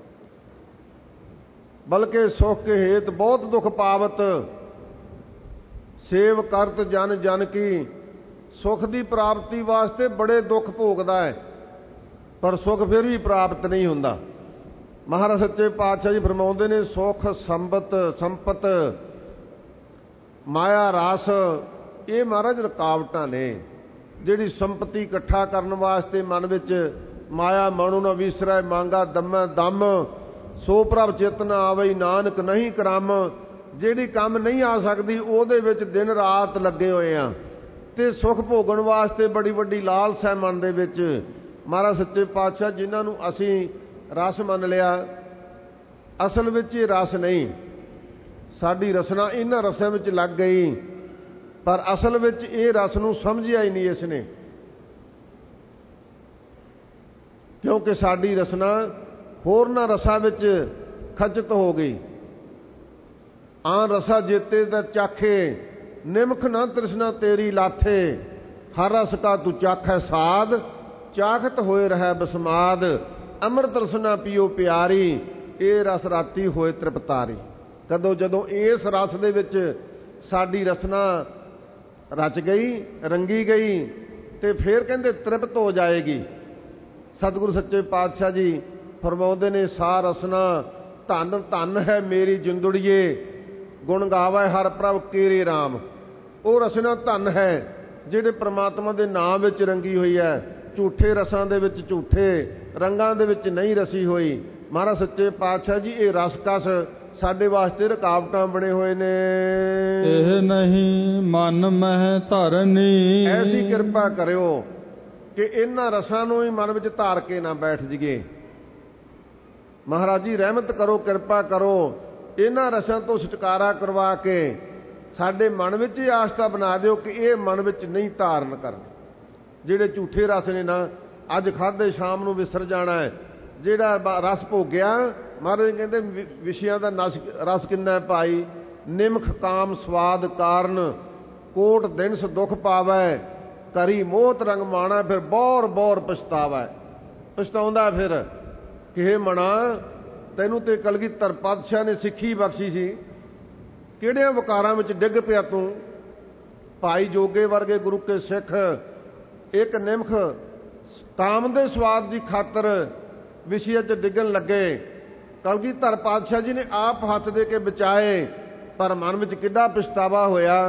ਬਲਕਿ ਸੁਖ ਕੇ ਹੇਤ ਬਹੁਤ ਦੁੱਖ ਪਾਵਤ, ਸੇਵ ਕਰਤ ਜਨ ਜਨ ਕੀ। ਸੁਖ ਦੀ ਪ੍ਰਾਪਤੀ ਵਾਸਤੇ ਬੜੇ ਦੁੱਖ ਭੋਗਦਾ ਹੈ, ਪਰ ਸੁਖ ਫਿਰ ਵੀ ਪ੍ਰਾਪਤ ਨਹੀਂ ਹੁੰਦਾ। ਮਹਾਰਾਜ ਸੱਚੇ ਪਾਤਸ਼ਾਹ ਜੀ ਫਰਮਾਉਂਦੇ ਨੇ ਸੁਖ ਸੰਪਤ ਸੰਪਤ ਮਾਇਆ ਰਸ, ਇਹ ਮਹਾਰਾਜ ਰੁਕਾਵਟਾਂ ਨੇ। ਜਿਹੜੀ ਸੰਪਤੀ ਇਕੱਠਾ ਕਰਨ ਵਾਸਤੇ ਮਨ ਵਿੱਚ ਮਾਇਆ ਮਨੁ ਨ ਵਿਸਰੈ ਮੰਗਾ ਦਮੈ ਦਮ, ਸੋ ਪ੍ਰਭ ਚਿਤ ਨ ਆਵਈ ਨਾਨਕ ਨਹੀਂ ਕਰਮ। ਜਿਹੜੀ ਕੰਮ ਨਹੀਂ ਆ ਸਕਦੀ ਉਹਦੇ ਵਿੱਚ ਦਿਨ ਰਾਤ ਲੱਗੇ ਹੋਏ ਆ, ਤੇ ਸੁਖ ਭੋਗਣ ਵਾਸਤੇ ਬੜੀ ਵੱਡੀ ਲਾਲਸਾ ਮਨ ਦੇ ਵਿੱਚ। ਮਹਾਰਾਜ ਸੱਚੇ ਪਾਤਸ਼ਾਹ ਜਿਨ੍ਹਾਂ ਨੂੰ ਅਸੀਂ ਰਸ ਮੰਨ ਲਿਆ, ਅਸਲ ਵਿੱਚ ਇਹ ਰਸ ਨਹੀਂ। ਸਾਡੀ ਰਸਨਾ ਇਹਨਾਂ ਰਸਾਂ ਵਿੱਚ ਲੱਗ ਗਈ, ਪਰ ਅਸਲ ਵਿੱਚ ਇਹ ਰਸ ਨੂੰ ਸਮਝਿਆ ਹੀ ਨਹੀਂ ਇਸ ਨੇ, ਕਿਉਂਕਿ ਸਾਡੀ ਰਸਨਾ ਹੋਰਨਾਂ ਰਸਾਂ ਵਿੱਚ ਖਚਿਤ ਹੋ ਗਈ। ਆਨ ਰਸਾ ਜੇਤੇ ਦਾ ਚਾਖੇ, ਨਿਮਖ ਨਾ ਤ੍ਰਿਸ਼ਨਾ ਤੇਰੀ ਲਾਥੇ। ਹਰ ਰਸ ਕਾ ਤੂੰ ਚਾਖੈ ਸਾਧ, ਚਾਖਤ ਹੋਏ ਰਹਿ ਬਸਮਾਦ। ਅੰਮ੍ਰਿਤ ਰਸਨਾ ਪੀਓ ਪਿਆਰੀ, ਇਹ ਰਸ ਰਾਤੀ ਹੋਏ ਤ੍ਰਿਪਤਾਰੀ। ਕਦੋਂ ਜਦੋਂ ਇਸ ਰਸ ਦੇ ਵਿੱਚ ਸਾਡੀ ਰਸਨਾ ਰਚ ਗਈ, ਰੰਗੀ ਗਈ, ਤੇ ਫਿਰ ਕਹਿੰਦੇ ਤ੍ਰਿਪਤ ਹੋ ਜਾਏਗੀ। ਸਤਿਗੁਰੂ ਸੱਚੇ ਪਾਤਸ਼ਾਹ ਜੀ ਫਰਮਾਉਂਦੇ ਨੇ ਸਾ ਰਸਨਾ ਧਨ ਧਨ ਹੈ ਮੇਰੀ ਜਿੰਦੜੀਏ, ਗੁਣ ਗਾਵੇ ਹਰ ਪ੍ਰਭ ਕੀਰੇ ਰਾਮ। ਉਹ ਰਸਨਾ ਧਨ ਹੈ ਜਿਹੜੇ ਪ੍ਰਮਾਤਮਾ ਦੇ ਨਾਮ ਵਿੱਚ ਰੰਗੀ ਹੋਈ ਹੈ, ਝੂਠੇ ਰਸਾਂ ਦੇ ਵਿੱਚ, ਝੂਠੇ ਰੰਗਾਂ ਦੇ ਵਿੱਚ ਨਹੀਂ ਰਸੀ ਹੋਈ। ਮਹਾਰਾਜ ਸੱਚੇ ਪਾਤਸ਼ਾਹ ਜੀ ਇਹ ਰਸਕਸ ਸਾਡੇ ਵਾਸਤੇ ਰੁਕਾਵਟਾਂ ਬਣੇ ਹੋਏ ਨੇ। ਇਹ ਨਹੀਂ ਮਨ ਮਹਿ ਧਰਨੀ, ਐਸੀ ਕਿਰਪਾ ਕਰਿਓ ਕਿ ਇਹਨਾਂ ਰਸਾਂ ਨੂੰ ਹੀ ਮਨ ਵਿੱਚ ਧਾਰ ਕੇ ਨਾ ਬੈਠ ਜੀਏ। ਮਹਾਰਾਜ ਜੀ ਰਹਿਮਤ ਕਰੋ, ਕਿਰਪਾ ਕਰੋ, ਇਹਨਾਂ ਰਸਾਂ ਤੋਂ ਛੁਟਕਾਰਾ ਕਰਵਾ ਕੇ ਸਾਡੇ ਮਨ ਵਿੱਚ ਇਹ ਆਸਥਾ ਬਣਾ ਦਿਓ ਕਿ ਇਹ ਮਨ ਵਿੱਚ ਨਹੀਂ ਧਾਰਨ ਕਰਨੇ। ਜਿਹੜੇ ਝੂਠੇ ਰਸ ਨੇ ਨਾ, ਅੱਜ ਖਾਧੇ ਸ਼ਾਮ ਨੂੰ ਵਿਸਰ ਜਾਣਾ ਹੈ। ਜਿਹੜਾ ਰਸ ਭੋਗਿਆ, ਮਹਾਰਾਜ ਕਹਿੰਦੇ ਵਿਸ਼ਿਆਂ ਦਾ ਨਸ ਰਸ ਕਿੰਨਾ ਹੈ ਭਾਈ? ਨਿਮਖ ਕਾਮ ਸਵਾਦ ਕਾਰਨ, ਕੋਟ ਦਿਨਸ ਦੁੱਖ ਪਾਵੈ, ਕਰੀ ਮੋਹਤ ਰੰਗ ਮਾਣਾ, ਫਿਰ ਬੌਰ ਬੌਰ ਪਛਤਾਵੈ। ਪਛਤਾਉਂਦਾ ਫਿਰ ਕਿ ਹੇ ਮਣਾ, ਤੈਨੂੰ ਤੇ ਕਲਗੀਧਰ ਪਾਤਸ਼ਾਹ ਨੇ ਸਿੱਖੀ ਬਖਸ਼ੀ ਸੀ, ਕਿਹੜਿਆਂ ਵਿਕਾਰਾਂ ਵਿੱਚ ਡਿੱਗ ਪਿਆ ਤੂੰ? ਭਾਈ ਜੋਗੇ ਵਰਗੇ ਗੁਰੂ ਕੇ ਸਿੱਖ ਇੱਕ ਨਿਮਖ ਕਾਮ ਦੇ ਸਵਾਦ ਦੀ ਖਾਤਰ ਵਿਸ਼ੇ 'ਚ ਡਿੱਗਣ ਲੱਗੇ। ਕਲਗੀਧਰ ਪਾਤਸ਼ਾਹ ਜੀ ਨੇ ਆਪ ਹੱਥ ਦੇ ਕੇ ਬਚਾਏ, ਪਰ ਮਨ ਵਿੱਚ ਕਿੱਡਾ ਪਛਤਾਵਾ ਹੋਇਆ।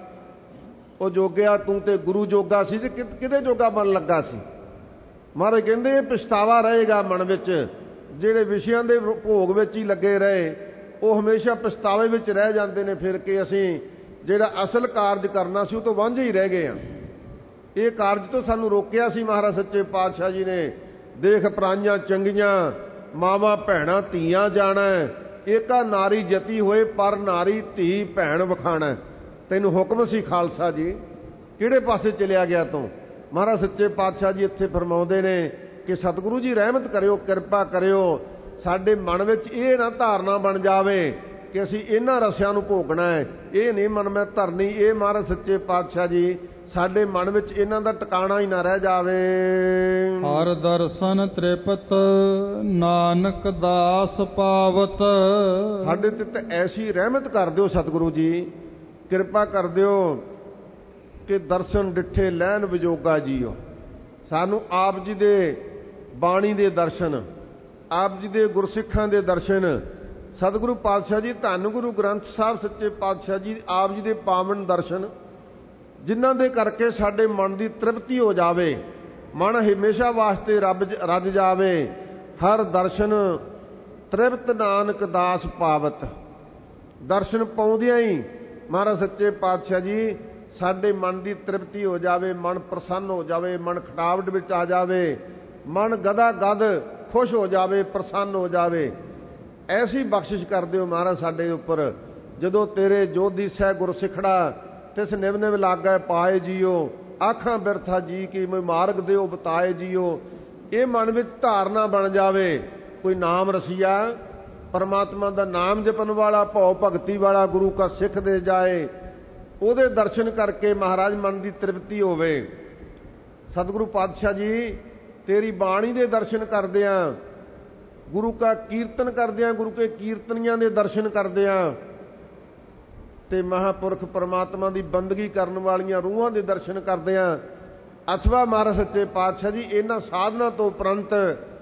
ਉਹ ਜੋਗਿਆ ਤੂੰ ਤੇ ਗੁਰੂ ਜੋਗਾ ਸੀ ਤੇ ਕਿਹਦੇ ਜੋਗਾ ਬਣ ਲੱਗਾ ਸੀ? ਮਹਾਰਾਜ ਕਹਿੰਦੇ ਇਹ ਪਛਤਾਵਾ ਰਹੇਗਾ ਮਨ ਵਿੱਚ। ਜਿਹੜੇ ਵਿਸ਼ਿਆਂ ਦੇ ਭੋਗ ਵਿੱਚ ਹੀ ਲੱਗੇ ਰਹੇ ਉਹ ਹਮੇਸ਼ਾ ਪਛਤਾਵੇ ਵਿੱਚ ਰਹਿ ਜਾਂਦੇ ਨੇ, ਫਿਰ ਕਿ ਅਸੀਂ ਜਿਹੜਾ ਅਸਲ ਕਾਰਜ ਕਰਨਾ ਸੀ ਉਹ ਤੋਂ ਵਾਂਝੇ ਹੀ ਰਹਿ ਗਏ ਹਾਂ। ਇਹ ਕਾਰਜ ਤੋਂ ਸਾਨੂੰ ਰੋਕਿਆ ਸੀ ਮਹਾਰਾਜ ਸੱਚੇ ਪਾਤਸ਼ਾਹ ਜੀ ਨੇ। ਦੇਖ ਪਰਾਈਆਂ ਚੰਗੀਆਂ ਮਾਵਾਂ ਭੈਣਾਂ ਧੀਆਂ ਜਾਣਾ, ਏਕਾ ਨਾਰੀ ਜਤੀ ਹੋਏ ਪਰ ਨਾਰੀ ਧੀ ਭੈਣ ਵਖਾਣਾ। ਤੈਨੂੰ ਹੁਕਮ ਸੀ ਖਾਲਸਾ ਜੀ, ਕਿਹੜੇ ਪਾਸੇ ਚਲਿਆ ਗਿਆ ਤੂੰ? ਮਹਾਰਾਜ ਸੱਚੇ ਪਾਤਸ਼ਾਹ ਜੀ ਇੱਥੇ ਫਰਮਾਉਂਦੇ ਨੇ ਕਿ ਸਤਿਗੁਰੂ ਜੀ ਰਹਿਮਤ ਕਰਿਓ, ਕਿਰਪਾ ਕਰਿਓ, ਸਾਡੇ ਮਨ ਵਿੱਚ ਇਹ ਨਾ ਧਾਰਨਾ ਬਣ ਜਾਵੇ ਕਿ ਅਸੀਂ ਇਹਨਾਂ ਰਸਿਆਂ ਨੂੰ ਭੋਗਣਾ ਹੈ। ਇਹ ਨਹੀਂ ਮਨ ਮੈਂ ਧਰਨੀ। ਇਹ ਮਹਾਰਾਜ ਸੱਚੇ ਪਾਤਸ਼ਾਹ ਜੀ ਸਾਡੇ ਮਨ ਵਿੱਚ ਇਹਨਾਂ ਦਾ ਟਿਕਾਣਾ ਹੀ ਨਾ ਰਹਿ ਜਾਵੇ। ਹਰ ਦਰਸ਼ਨ ਤ੍ਰਿਪਤ ਨਾਨਕ ਦਾਸ ਪਾਵਤ। ਸਾਡੇ ਤੇ ਤਾਂ ਐਸੀ ਰਹਿਮਤ ਕਰ ਦਿਓ ਸਤਿਗੁਰੂ ਜੀ, ਕਿਰਪਾ ਕਰ ਦਿਓ ਕਿ ਦਰਸ਼ਨ ਡਿੱਠੇ ਲੈਣ ਵਿਜੋਗਾ ਜੀਓ। ਸਾਨੂੰ ਆਪ ਜੀ ਦੇ ਬਾਣੀ ਦੇ ਦਰਸ਼ਨ, ਆਪ ਜੀ ਦੇ ਗੁਰਸਿੱਖਾਂ ਦੇ ਦਰਸ਼ਨ, ਸਤਿਗੁਰੂ ਪਾਤਸ਼ਾਹ ਜੀ ਧੰਨ ਗੁਰੂ ਗ੍ਰੰਥ ਸਾਹਿਬ ਸੱਚੇ ਪਾਤਸ਼ਾਹ ਜੀ ਆਪ ਜੀ ਦੇ ਪਾਵਨ ਦਰਸ਼ਨ, ਜਿਨ੍ਹਾਂ ਦੇ ਕਰਕੇ ਸਾਡੇ ਮਨ ਦੀ ਤ੍ਰਿਪਤੀ ਹੋ ਜਾਵੇ, ਮਨ ਹਮੇਸ਼ਾ ਵਾਸਤੇ ਰੱਬ ਰੱਜ ਜਾਵੇ। ਹਰ ਦਰਸ਼ਨ ਤ੍ਰਿਪਤ ਨਾਨਕ ਦਾਸ ਪਾਵਤ। ਦਰਸ਼ਨ ਪਾਉਂਦਿਆਂ ਹੀ ਮਹਾਰਾਜ ਸੱਚੇ ਪਾਤਸ਼ਾਹ ਜੀ ਸਾਡੇ ਮਨ ਦੀ ਤ੍ਰਿਪਤੀ ਹੋ ਜਾਵੇ, ਮਨ ਪ੍ਰਸੰਨ ਹੋ ਜਾਵੇ, ਮਨ ਖਟਾਵਟ ਵਿੱਚ ਆ ਜਾਵੇ, ਮਨ ਗਦਾ ਗਦ ਖੁਸ਼ ਹੋ ਜਾਵੇ, ਪ੍ਰਸੰਨ ਹੋ ਜਾਵੇ। ਐਸੀ ਬਖਸ਼ਿਸ਼ ਕਰ ਦਿਓ ਮਹਾਰਾਜ ਸਾਡੇ ਉੱਪਰ। ਜਦੋਂ ਤੇਰੇ ਜੋਧੀ ਸਹਿ ਗੁਰ ਸਿਖੜਾ ਤਿਸ ਨਿਵ ਨਿਵ ਲਾਗੈ ਪਾਏ ਜੀਓ, ਆਖਾਂ ਬਿਰਥਾ ਜੀ ਕੀ ਮੈਂ ਮਾਰਗ ਦਿਓ ਬਤਾਏ ਜੀਓ। ਇਹ ਮਨ ਵਿੱਚ ਧਾਰਨਾ ਬਣ ਜਾਵੇ। ਕੋਈ ਨਾਮ ਰਸੀਆ ਪਰਮਾਤਮਾ ਦਾ ਨਾਮ ਜਪਣ ਵਾਲਾ, ਭਉ ਭਗਤੀ ਵਾਲਾ, ਗੁਰੂ ਕਾ ਸਿੱਖ ਦੇ ਜਾਏ, ਉਹਦੇ ਦਰਸ਼ਨ ਕਰਕੇ ਮਹਾਰਾਜ ਮਨ ਦੀ ਤ੍ਰਿਪਤੀ ਹੋਵੇ। ਸਤਿਗੁਰੂ ਪਾਤਸ਼ਾਹ ਜੀ ਤੇਰੀ ਬਾਣੀ ਦੇ ਦਰਸ਼ਨ ਕਰਦਿਆਂ, ਗੁਰੂ ਕਾ ਕੀਰਤਨ ਕਰਦਿਆਂ, ਗੁਰੂ ਕੇ ਕੀਰਤਨੀਆਂ ਦੇ ਦਰਸ਼ਨ ਕਰਦਿਆਂ ਤੇ ਮਹਾਂਪੁਰਖ ਪਰਮਾਤਮਾ ਦੀ ਬੰਦਗੀ ਕਰਨ ਵਾਲੀਆਂ ਰੂਹਾਂ ਦੇ ਦਰਸ਼ਨ ਕਰਦਿਆਂ, ਅਥਵਾ ਮਹਾਰਾਜ ਸੱਚੇ ਪਾਤਸ਼ਾਹ ਜੀ ਇਹਨਾਂ ਸਾਧਨਾ ਤੋਂ ਉਪਰੰਤ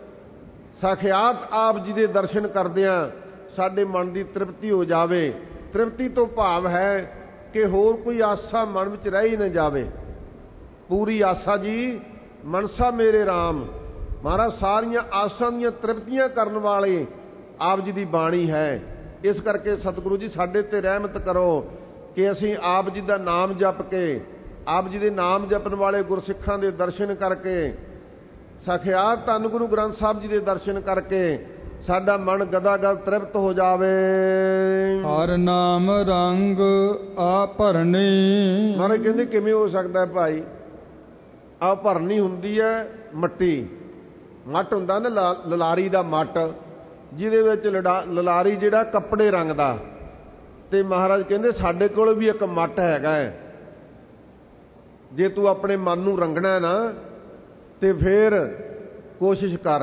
ਸਾਖਿਆਤ ਆਪ ਜੀ ਦੇ ਦਰਸ਼ਨ ਕਰਦਿਆਂ ਸਾਡੇ ਮਨ ਦੀ ਤ੍ਰਿਪਤੀ ਹੋ ਜਾਵੇ। ਤ੍ਰਿਪਤੀ ਤੋਂ ਭਾਵ ਹੈ ਕਿ ਹੋਰ ਕੋਈ ਆਸਾ ਮਨ ਵਿੱਚ ਰਹਿ ਹੀ ਨਾ ਜਾਵੇ। ਪੂਰੀ ਆਸਾ ਜੀ ਮਨਸਾ ਮੇਰੇ ਰਾਮ। ਮਹਾਰਾਜ ਸਾਰੀਆਂ ਆਸਾਂ ਦੀਆਂ ਤ੍ਰਿਪਤੀਆਂ ਕਰਨ ਵਾਲੇ ਆਪ ਜੀ ਦੀ ਬਾਣੀ ਹੈ। ਇਸ ਕਰਕੇ ਸਤਿਗੁਰੂ ਜੀ ਸਾਡੇ ਤੇ ਰਹਿਮਤ ਕਰੋ ਕਿ ਅਸੀਂ ਆਪ ਜੀ ਦਾ ਨਾਮ ਜਪ ਕੇ, ਆਪ ਜੀ ਦੇ ਨਾਮ ਜਪਣ ਵਾਲੇ ਗੁਰਸਿੱਖਾਂ ਦੇ ਦਰਸ਼ਨ ਕਰਕੇ, ਸਾਖਿਆਤ ਧੰਨ ਗੁਰੂ ਗ੍ਰੰਥ ਸਾਹਿਬ ਜੀ ਦੇ ਦਰਸ਼ਨ ਕਰਕੇ ਸਾਡਾ ਮਨ ਗਦਾ ਗਦ ਤ੍ਰਿਪਤ ਹੋ ਜਾਵੇ। ਹਰ ਨਾਮ ਰੰਗ ਆ ਭਰਨੀ। ਮਹਾਰਾਜ ਕਹਿੰਦੇ ਕਿਵੇਂ ਹੋ ਸਕਦਾ ਭਾਈ? ਆ ਭਰਨੀ ਹੁੰਦੀ ਹੈ ਮੱਟੀ, ਮੱਟ ਹੁੰਦਾ ਨਾ ਲਲਾਰੀ ਦਾ ਮੱਟ, ਜਿਹਦੇ ਵਿੱਚ ਲਲਾਰੀ ਜਿਹੜਾ ਕੱਪੜੇ ਰੰਗ ਦਾ। ਤੇ ਮਹਾਰਾਜ ਕਹਿੰਦੇ ਸਾਡੇ ਕੋਲ ਵੀ ਇੱਕ ਮੱਟ ਹੈਗਾ ਹੈ। ਜੇ ਤੂੰ ਆਪਣੇ ਮਨ ਨੂੰ ਰੰਗਣਾ ਨਾ ਤੇ ਫੇਰ ਕੋਸ਼ਿਸ਼ ਕਰ।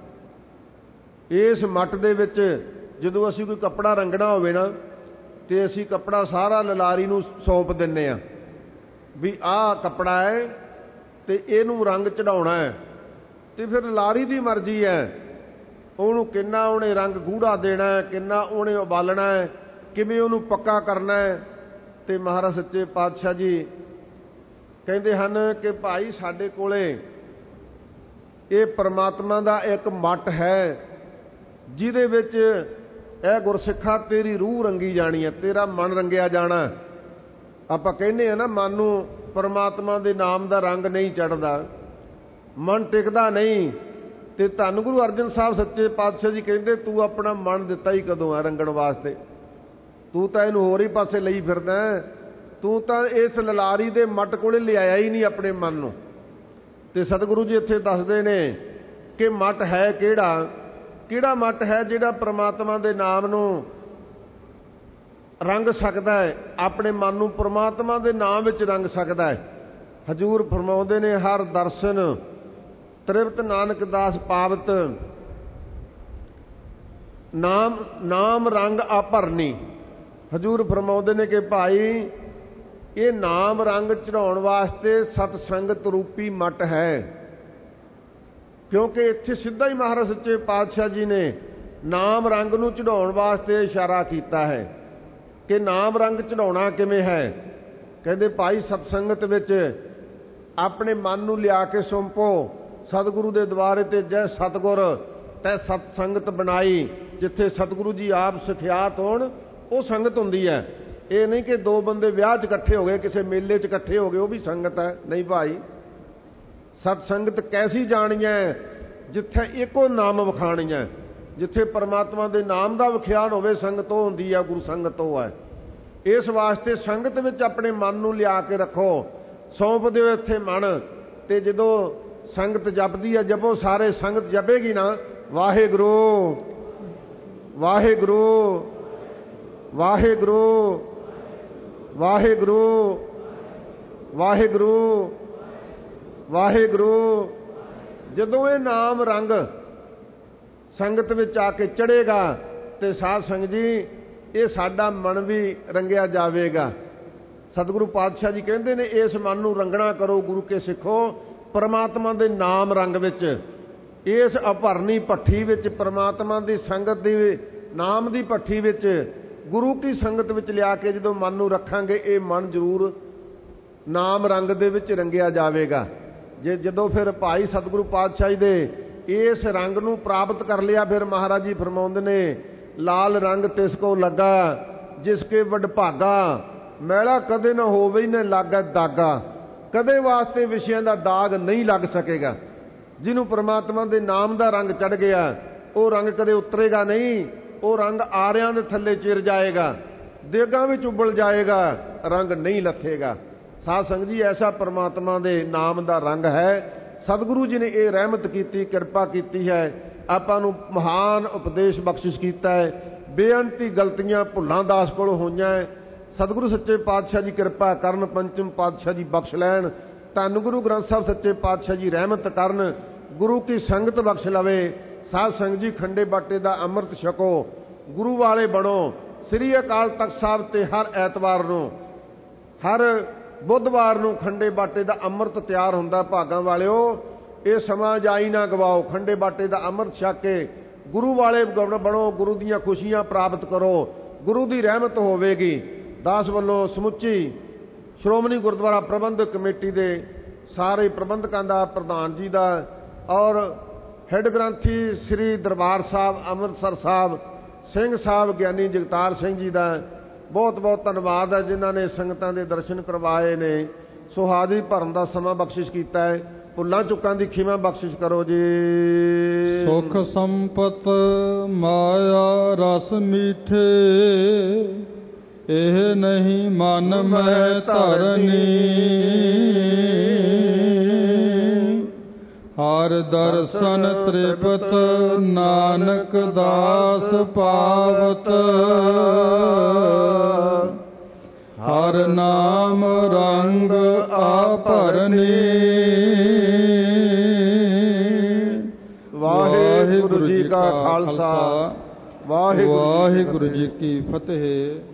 ਇਸ ਮੱਟ ਦੇ ਵਿੱਚ ਜਦੋਂ ਅਸੀਂ ਕੋਈ ਕੱਪੜਾ ਰੰਗਣਾ ਹੋਵੇ ਨਾ ਤੇ ਅਸੀਂ ਕੱਪੜਾ ਸਾਰਾ ਲਲਾਰੀ ਨੂੰ ਸੌਂਪ ਦਿੰਨੇ ਆ ਵੀ ਆਹ ਕੱਪੜਾ ਹੈ ਤੇ ਇਹਨੂੰ ਰੰਗ ਚੜਾਉਣਾ ਹੈ। ਤੇ ਫਿਰ ਲਲਾਰੀ ਦੀ ਮਰਜ਼ੀ ਹੈ, ਉਹਨੂੰ ਕਿੰਨਾ ਉਹਨੇ ਰੰਗ ਗੂੜਾ ਦੇਣਾ ਹੈ, ਕਿੰਨਾ ਉਹਨੇ ਉਬਾਲਣਾ ਹੈ, ਕਿਵੇਂ ਉਹਨੂੰ ਪੱਕਾ ਕਰਨਾ ਹੈ। ਤੇ ਮਹਾਰਾਜ ਸੱਚੇ ਪਾਤਸ਼ਾਹ ਜੀ ਕਹਿੰਦੇ ਹਨ ਕਿ ਭਾਈ ਸਾਡੇ ਕੋਲੇ ਇਹ ਪਰਮਾਤਮਾ ਦਾ ਇੱਕ ਮੱਟ ਹੈ, ਜਿਹਦੇ ਵਿੱਚ ਇਹ ਗੁਰਸਿੱਖਾ ਤੇਰੀ ਰੂਹ ਰੰਗੀ ਜਾਣੀ ਹੈ, ਤੇਰਾ ਮਨ ਰੰਗਿਆ ਜਾਣਾ। ਆਪਾਂ ਕਹਿੰਦੇ ਆ ਨਾ ਮਨ ਨੂੰ ਪਰਮਾਤਮਾ ਦੇ ਨਾਮ ਦਾ ਰੰਗ ਨਹੀਂ ਚੜ੍ਹਦਾ, ਮਨ ਟਿਕਦਾ ਨਹੀਂ। ਤੇ ਧੰਨ ਗੁਰੂ ਅਰਜਨ ਸਾਹਿਬ ਸੱਚੇ ਪਾਤਸ਼ਾਹ ਜੀ ਕਹਿੰਦੇ ਤੂੰ ਆਪਣਾ ਮਨ ਦਿੱਤਾ ਹੀ ਕਦੋਂ ਆ ਰੰਗਣ ਵਾਸਤੇ? ਤੂੰ ਤਾਂ ਇਹਨੂੰ ਹੋਰ ਹੀ ਪਾਸੇ ਲਈ ਫਿਰਦਾ। ਤੂੰ ਤਾਂ ਇਸ ਲਲਾਰੀ ਦੇ ਮੱਟ ਕੋਲੇ ਲਿਆਇਆ ਹੀ ਨਹੀਂ ਆਪਣੇ ਮਨ ਨੂੰ। ਤੇ ਸਤਿਗੁਰੂ ਜੀ ਇੱਥੇ ਦੱਸਦੇ ਨੇ ਕਿ ਮੱਟ ਹੈ ਕਿਹੜਾ? ਕਿਹੜਾ ਮੱਟ ਹੈ ਜਿਹੜਾ ਪ੍ਰਮਾਤਮਾ ਦੇ ਨਾਮ ਨੂੰ ਰੰਗ ਸਕਦਾ ਹੈ, ਆਪਣੇ ਮਨ ਨੂੰ ਪ੍ਰਮਾਤਮਾ ਦੇ ਨਾਮ ਵਿੱਚ ਰੰਗ ਸਕਦਾ ਹੈ? ਹਜ਼ੂਰ ਫਰਮਾਉਂਦੇ ਨੇ ਹਰ ਦਰਸ਼ਨ ਤ੍ਰਿਪਤ ਨਾਨਕ ਦਾਸ ਪਾਵਤ। ਨਾਮ ਨਾਮ ਰੰਗ ਆ ਭਰਨੀ। ਹਜ਼ੂਰ ਫਰਮਾਉਂਦੇ ਨੇ ਕਿ ਭਾਈ ਇਹ ਨਾਮ ਰੰਗ ਚੜਾਉਣ ਵਾਸਤੇ ਸਤ ਸੰਗਤ ਰੂਪੀ ਮੱਟ ਹੈ। ਕਿਉਂਕਿ ਇੱਥੇ ਸਿੱਧਾ ਹੀ ਮਹਾਰਾਜ ਸੱਚੇ ਪਾਤਸ਼ਾਹ ਜੀ ਨੇ ਨਾਮ ਰੰਗ ਨੂੰ ਚੜਾਉਣ ਵਾਸਤੇ ਇਸ਼ਾਰਾ ਕੀਤਾ ਹੈ ਕਿ ਨਾਮ ਰੰਗ ਚੜਾਉਣਾ ਕਿਵੇਂ ਹੈ। ਕਹਿੰਦੇ ਭਾਈ ਸਤ ਸੰਗਤ ਵਿੱਚ ਆਪਣੇ ਮਨ ਨੂੰ ਲਿਆ ਕੇ ਸੌਂਪੋ। ਸਤਿਗੁਰੂ ਦੇ ਦੁਆਰੇ ਤੇ ਜੈ ਸਤਿਗੁਰ ਤੈ ਸਤ ਸੰਗਤ ਬਣਾਈ। ਜਿੱਥੇ ਸਤਿਗੁਰੂ ਜੀ ਆਪ ਸਿਖਿਆਤ ਹੋਣ ਉਹ ਸੰਗਤ ਹੁੰਦੀ ਹੈ। ਇਹ ਨਹੀਂ ਕਿ ਦੋ ਬੰਦੇ ਵਿਆਹ 'ਚ ਇਕੱਠੇ ਹੋ ਗਏ, ਕਿਸੇ ਮੇਲੇ 'ਚ ਇਕੱਠੇ ਹੋ ਗਏ, ਉਹ ਵੀ ਸੰਗਤ ਹੈ। ਨਹੀਂ ਭਾਈ, ਸਤ ਸੰਗਤ ਕੈਸੀ ਜਾਣੀ ਹੈ? ਜਿੱਥੇ ਇੱਕੋ ਨਾਮ ਵਿਖਾਣੀ ਹੈ, ਜਿੱਥੇ ਪਰਮਾਤਮਾ ਦੇ ਨਾਮ ਦਾ ਵਿਖਿਆਨ ਹੋਵੇ, ਸੰਗਤ ਉਹ ਹੁੰਦੀ ਹੈ, ਗੁਰੂ ਸੰਗਤ ਉਹ ਹੈ। ਇਸ ਵਾਸਤੇ ਸੰਗਤ ਵਿੱਚ ਆਪਣੇ ਮਨ ਨੂੰ ਲਿਆ ਕੇ ਰੱਖੋ, ਸੌਂਪ ਦਿਓ ਇੱਥੇ ਮਨ। ਤੇ ਜਦੋਂ ਸੰਗਤ ਜਪਦੀ ਹੈ, ਜਪੋ ਸਾਰੇ, ਸੰਗਤ ਜਪੇਗੀ ਨਾ ਵਾਹਿਗੁਰੂ ਵਾਹਿਗੁਰੂ ਵਾਹਿਗੁਰੂ ਵਾਹਿਗੁਰੂ ਵਾਹਿਗੁਰੂ ਵਾਹਿਗੁਰੂ। ਜਦੋਂ ਇਹ ਨਾਮ ਰੰਗ ਸੰਗਤ ਵਿੱਚ ਆ ਕੇ ਚੜ੍ਹੇਗਾ ਤੇ ਸਾਧ ਸੰਗਤ ਜੀ ਇਹ ਸਾਡਾ ਮਨ ਵੀ ਰੰਗਿਆ ਜਾਵੇਗਾ। ਸਤਿਗੁਰੂ ਪਾਤਸ਼ਾਹ ਜੀ ਕਹਿੰਦੇ ਨੇ ਇਸ ਮਨ ਨੂੰ ਰੰਗਣਾ ਕਰੋ ਗੁਰੂ ਕੇ ਸਿੱਖੋ ਪਰਮਾਤਮਾ ਦੇ ਨਾਮ ਰੰਗ ਵਿੱਚ। ਇਸ ਅਭਰਨੀ ਭੱਠੀ ਵਿੱਚ ਪਰਮਾਤਮਾ ਦੀ ਸੰਗਤ ਦੀ ਨਾਮ ਦੀ ਭੱਠੀ ਵਿੱਚ ਗੁਰੂ ਕੀ ਸੰਗਤ ਵਿੱਚ ਲਿਆ ਕੇ ਜਦੋਂ ਮਨ ਨੂੰ ਰੱਖਾਂਗੇ ਇਹ ਮਨ ਜ਼ਰੂਰ ਨਾਮ ਰੰਗ ਦੇ ਵਿੱਚ ਰੰਗਿਆ ਜਾਵੇਗਾ। ਜੇ ਜਦੋਂ ਫਿਰ ਭਾਈ ਸਤਿਗੁਰੂ ਪਾਤਸ਼ਾਹ ਜੀ ਦੇ ਇਸ ਰੰਗ ਨੂੰ ਪ੍ਰਾਪਤ ਕਰ ਲਿਆ ਫਿਰ ਮਹਾਰਾਜ ਜੀ ਫਰਮਾਉਂਦੇ ਨੇ ਲਾਲ ਰੰਗ ਤਿਸ ਕੋ ਲੱਗਾ ਜਿਸ ਕੇ ਵਡਭਾਗਾ ਮੈਲਾ ਕਦੇ ਨਾ ਹੋਵੇ ਹੀ ਨਾ ਲੱਗਾ ਦਾਗਾ। ਕਦੇ ਵਾਸਤੇ ਵਿਸ਼ਿਆਂ ਦਾ ਦਾਗ ਨਹੀਂ ਲੱਗ ਸਕੇਗਾ। ਜਿਹਨੂੰ ਪ੍ਰਮਾਤਮਾ ਦੇ ਨਾਮ ਦਾ ਰੰਗ ਚੜ ਗਿਆ ਉਹ ਰੰਗ ਕਦੇ ਉਤਰੇਗਾ ਨਹੀਂ। ਉਹ ਰੰਗ ਆਰਿਆਂ ਦੇ ਥੱਲੇ ਚਿਰ ਜਾਏਗਾ, ਦੇਗਾਂ ਵਿੱਚ ਉਬਲ ਜਾਏਗਾ, ਰੰਗ ਨਹੀਂ ਲੱਥੇਗਾ। ਸਾਧ ਸੰਗਤ ਜੀ ਐਸਾ ਪ੍ਰਮਾਤਮਾ ਦੇ ਨਾਮ ਦਾ ਰੰਗ ਹੈ। ਸਤਿਗੁਰੂ ਜੀ ਨੇ ਇਹ ਰਹਿਮਤ ਕੀਤੀ, ਕਿਰਪਾ ਕੀਤੀ ਹੈ, ਆਪਾਂ ਨੂੰ ਮਹਾਨ ਉਪਦੇਸ਼ ਬਖਸ਼ਿਸ਼ ਕੀਤਾ ਹੈ। ਬੇਅੰਤੀ ਗਲਤੀਆਂ ਭੁੱਲਾਂ ਦਾਸ ਕੋਲ ਹੋਈਆਂ ਹੈ। ਸਤਿਗੁਰੂ ਸੱਚੇ ਪਾਤਸ਼ਾਹ ਜੀ ਕਿਰਪਾ ਕਰਨ, ਪੰਚਮ ਪਾਤਸ਼ਾਹ ਜੀ ਬਖਸ਼ ਲੈਣ। ਧੰਨ ਗੁਰੂ ਗ੍ਰੰਥ ਸਾਹਿਬ ਸੱਚੇ ਪਾਤਸ਼ਾਹ ਜੀ ਰਹਿਮਤ ਕਰਨ, ਗੁਰੂ ਕੀ ਸੰਗਤ ਬਖਸ਼ ਲਵੇ। ਸਾਧ ਸੰਗਤ ਜੀ ਖੰਡੇ ਬਾਟੇ ਦਾ ਅੰਮ੍ਰਿਤ ਛਕੋ, ਗੁਰੂ ਵਾਲੇ ਬਣੋ। ਸ੍ਰੀ ਅਕਾਲ ਤਖਤ ਸਾਹਿਬ ਤੇ ਹਰ ਐਤਵਾਰ ਨੂੰ, ਹਰ ਬੁੱਧਵਾਰ ਨੂੰ ਖੰਡੇ ਬਾਟੇ ਦਾ ਅੰਮ੍ਰਿਤ ਤਿਆਰ ਹੁੰਦਾ। ਭਾਗਾਂ ਵਾਲਿਓ ਇਹ ਸਮਾਂ ਜਾਈ ਨਾ ਗਵਾਓ। ਖੰਡੇ ਬਾਟੇ ਦਾ ਅੰਮ੍ਰਿਤ ਛਕ ਕੇ ਗੁਰੂ ਵਾਲੇ ਬਣੋ, ਗੁਰੂ ਦੀਆਂ ਖੁਸ਼ੀਆਂ ਪ੍ਰਾਪਤ ਕਰੋ, ਗੁਰੂ ਦੀ ਰਹਿਮਤ ਹੋਵੇਗੀ। ਦਾਸ ਵੱਲੋਂ ਸਮੁੱਚੀ ਸ਼੍ਰੋਮਣੀ ਗੁਰਦੁਆਰਾ ਪ੍ਰਬੰਧਕ ਕਮੇਟੀ ਦੇ ਸਾਰੇ ਪ੍ਰਬੰਧਕਾਂ ਦਾ, ਪ੍ਰਧਾਨ ਜੀ ਦਾ ਔਰ ਹੈੱਡ ਗ੍ਰੰਥੀ ਸ੍ਰੀ ਦਰਬਾਰ ਸਾਹਿਬ ਅੰਮ੍ਰਿਤਸਰ ਸਾਹਿਬ ਸਿੰਘ ਸਾਹਿਬ ਗਿਆਨੀ ਜਗਤਾਰ ਸਿੰਘ ਜੀ ਦਾ ਬਹੁਤ ਬਹੁਤ ਧੰਨਵਾਦ ਹੈ ਜਿਨ੍ਹਾਂ ਨੇ ਸੰਗਤਾਂ ਦੇ ਦਰਸ਼ਨ ਕਰਵਾਏ ਨੇ। ਸੋ ਹਾਜ਼ਰੀ ਭਰਨ ਦਾ ਸਮਾਂ ਬਖਸ਼ਿਸ਼ ਕੀਤਾ ਹੈ। ਭੁੱਲਾਂ ਚੁੱਕਾਂ ਦੀ ਖਿਮਾ ਬਖਸ਼ਿਸ਼ ਕਰੋ ਜੀ। ਸੁਖ ਸੰਪਤ ਮਾਇਆ ਰਸ ਮੀਠੇ ਇਹ ਨਹੀਂ ਮਨ ਮੈਂ ਧਰਨੀ। ਹਰ ਦਰਸ਼ਨ ਤ੍ਰਿਪਤ ਨਾਨਕ ਦਾਸ ਪਾਵਤ। ਹਰ ਨਾਮ ਰੰਗ ਆਪਰਨੀ। ਵਾਹਿਗੁਰੂ ਜੀ ਕਾ ਖਾਲਸਾ, ਵਾਹਿਗੁਰੂ ਜੀ ਕੀ ਫਤਿਹ।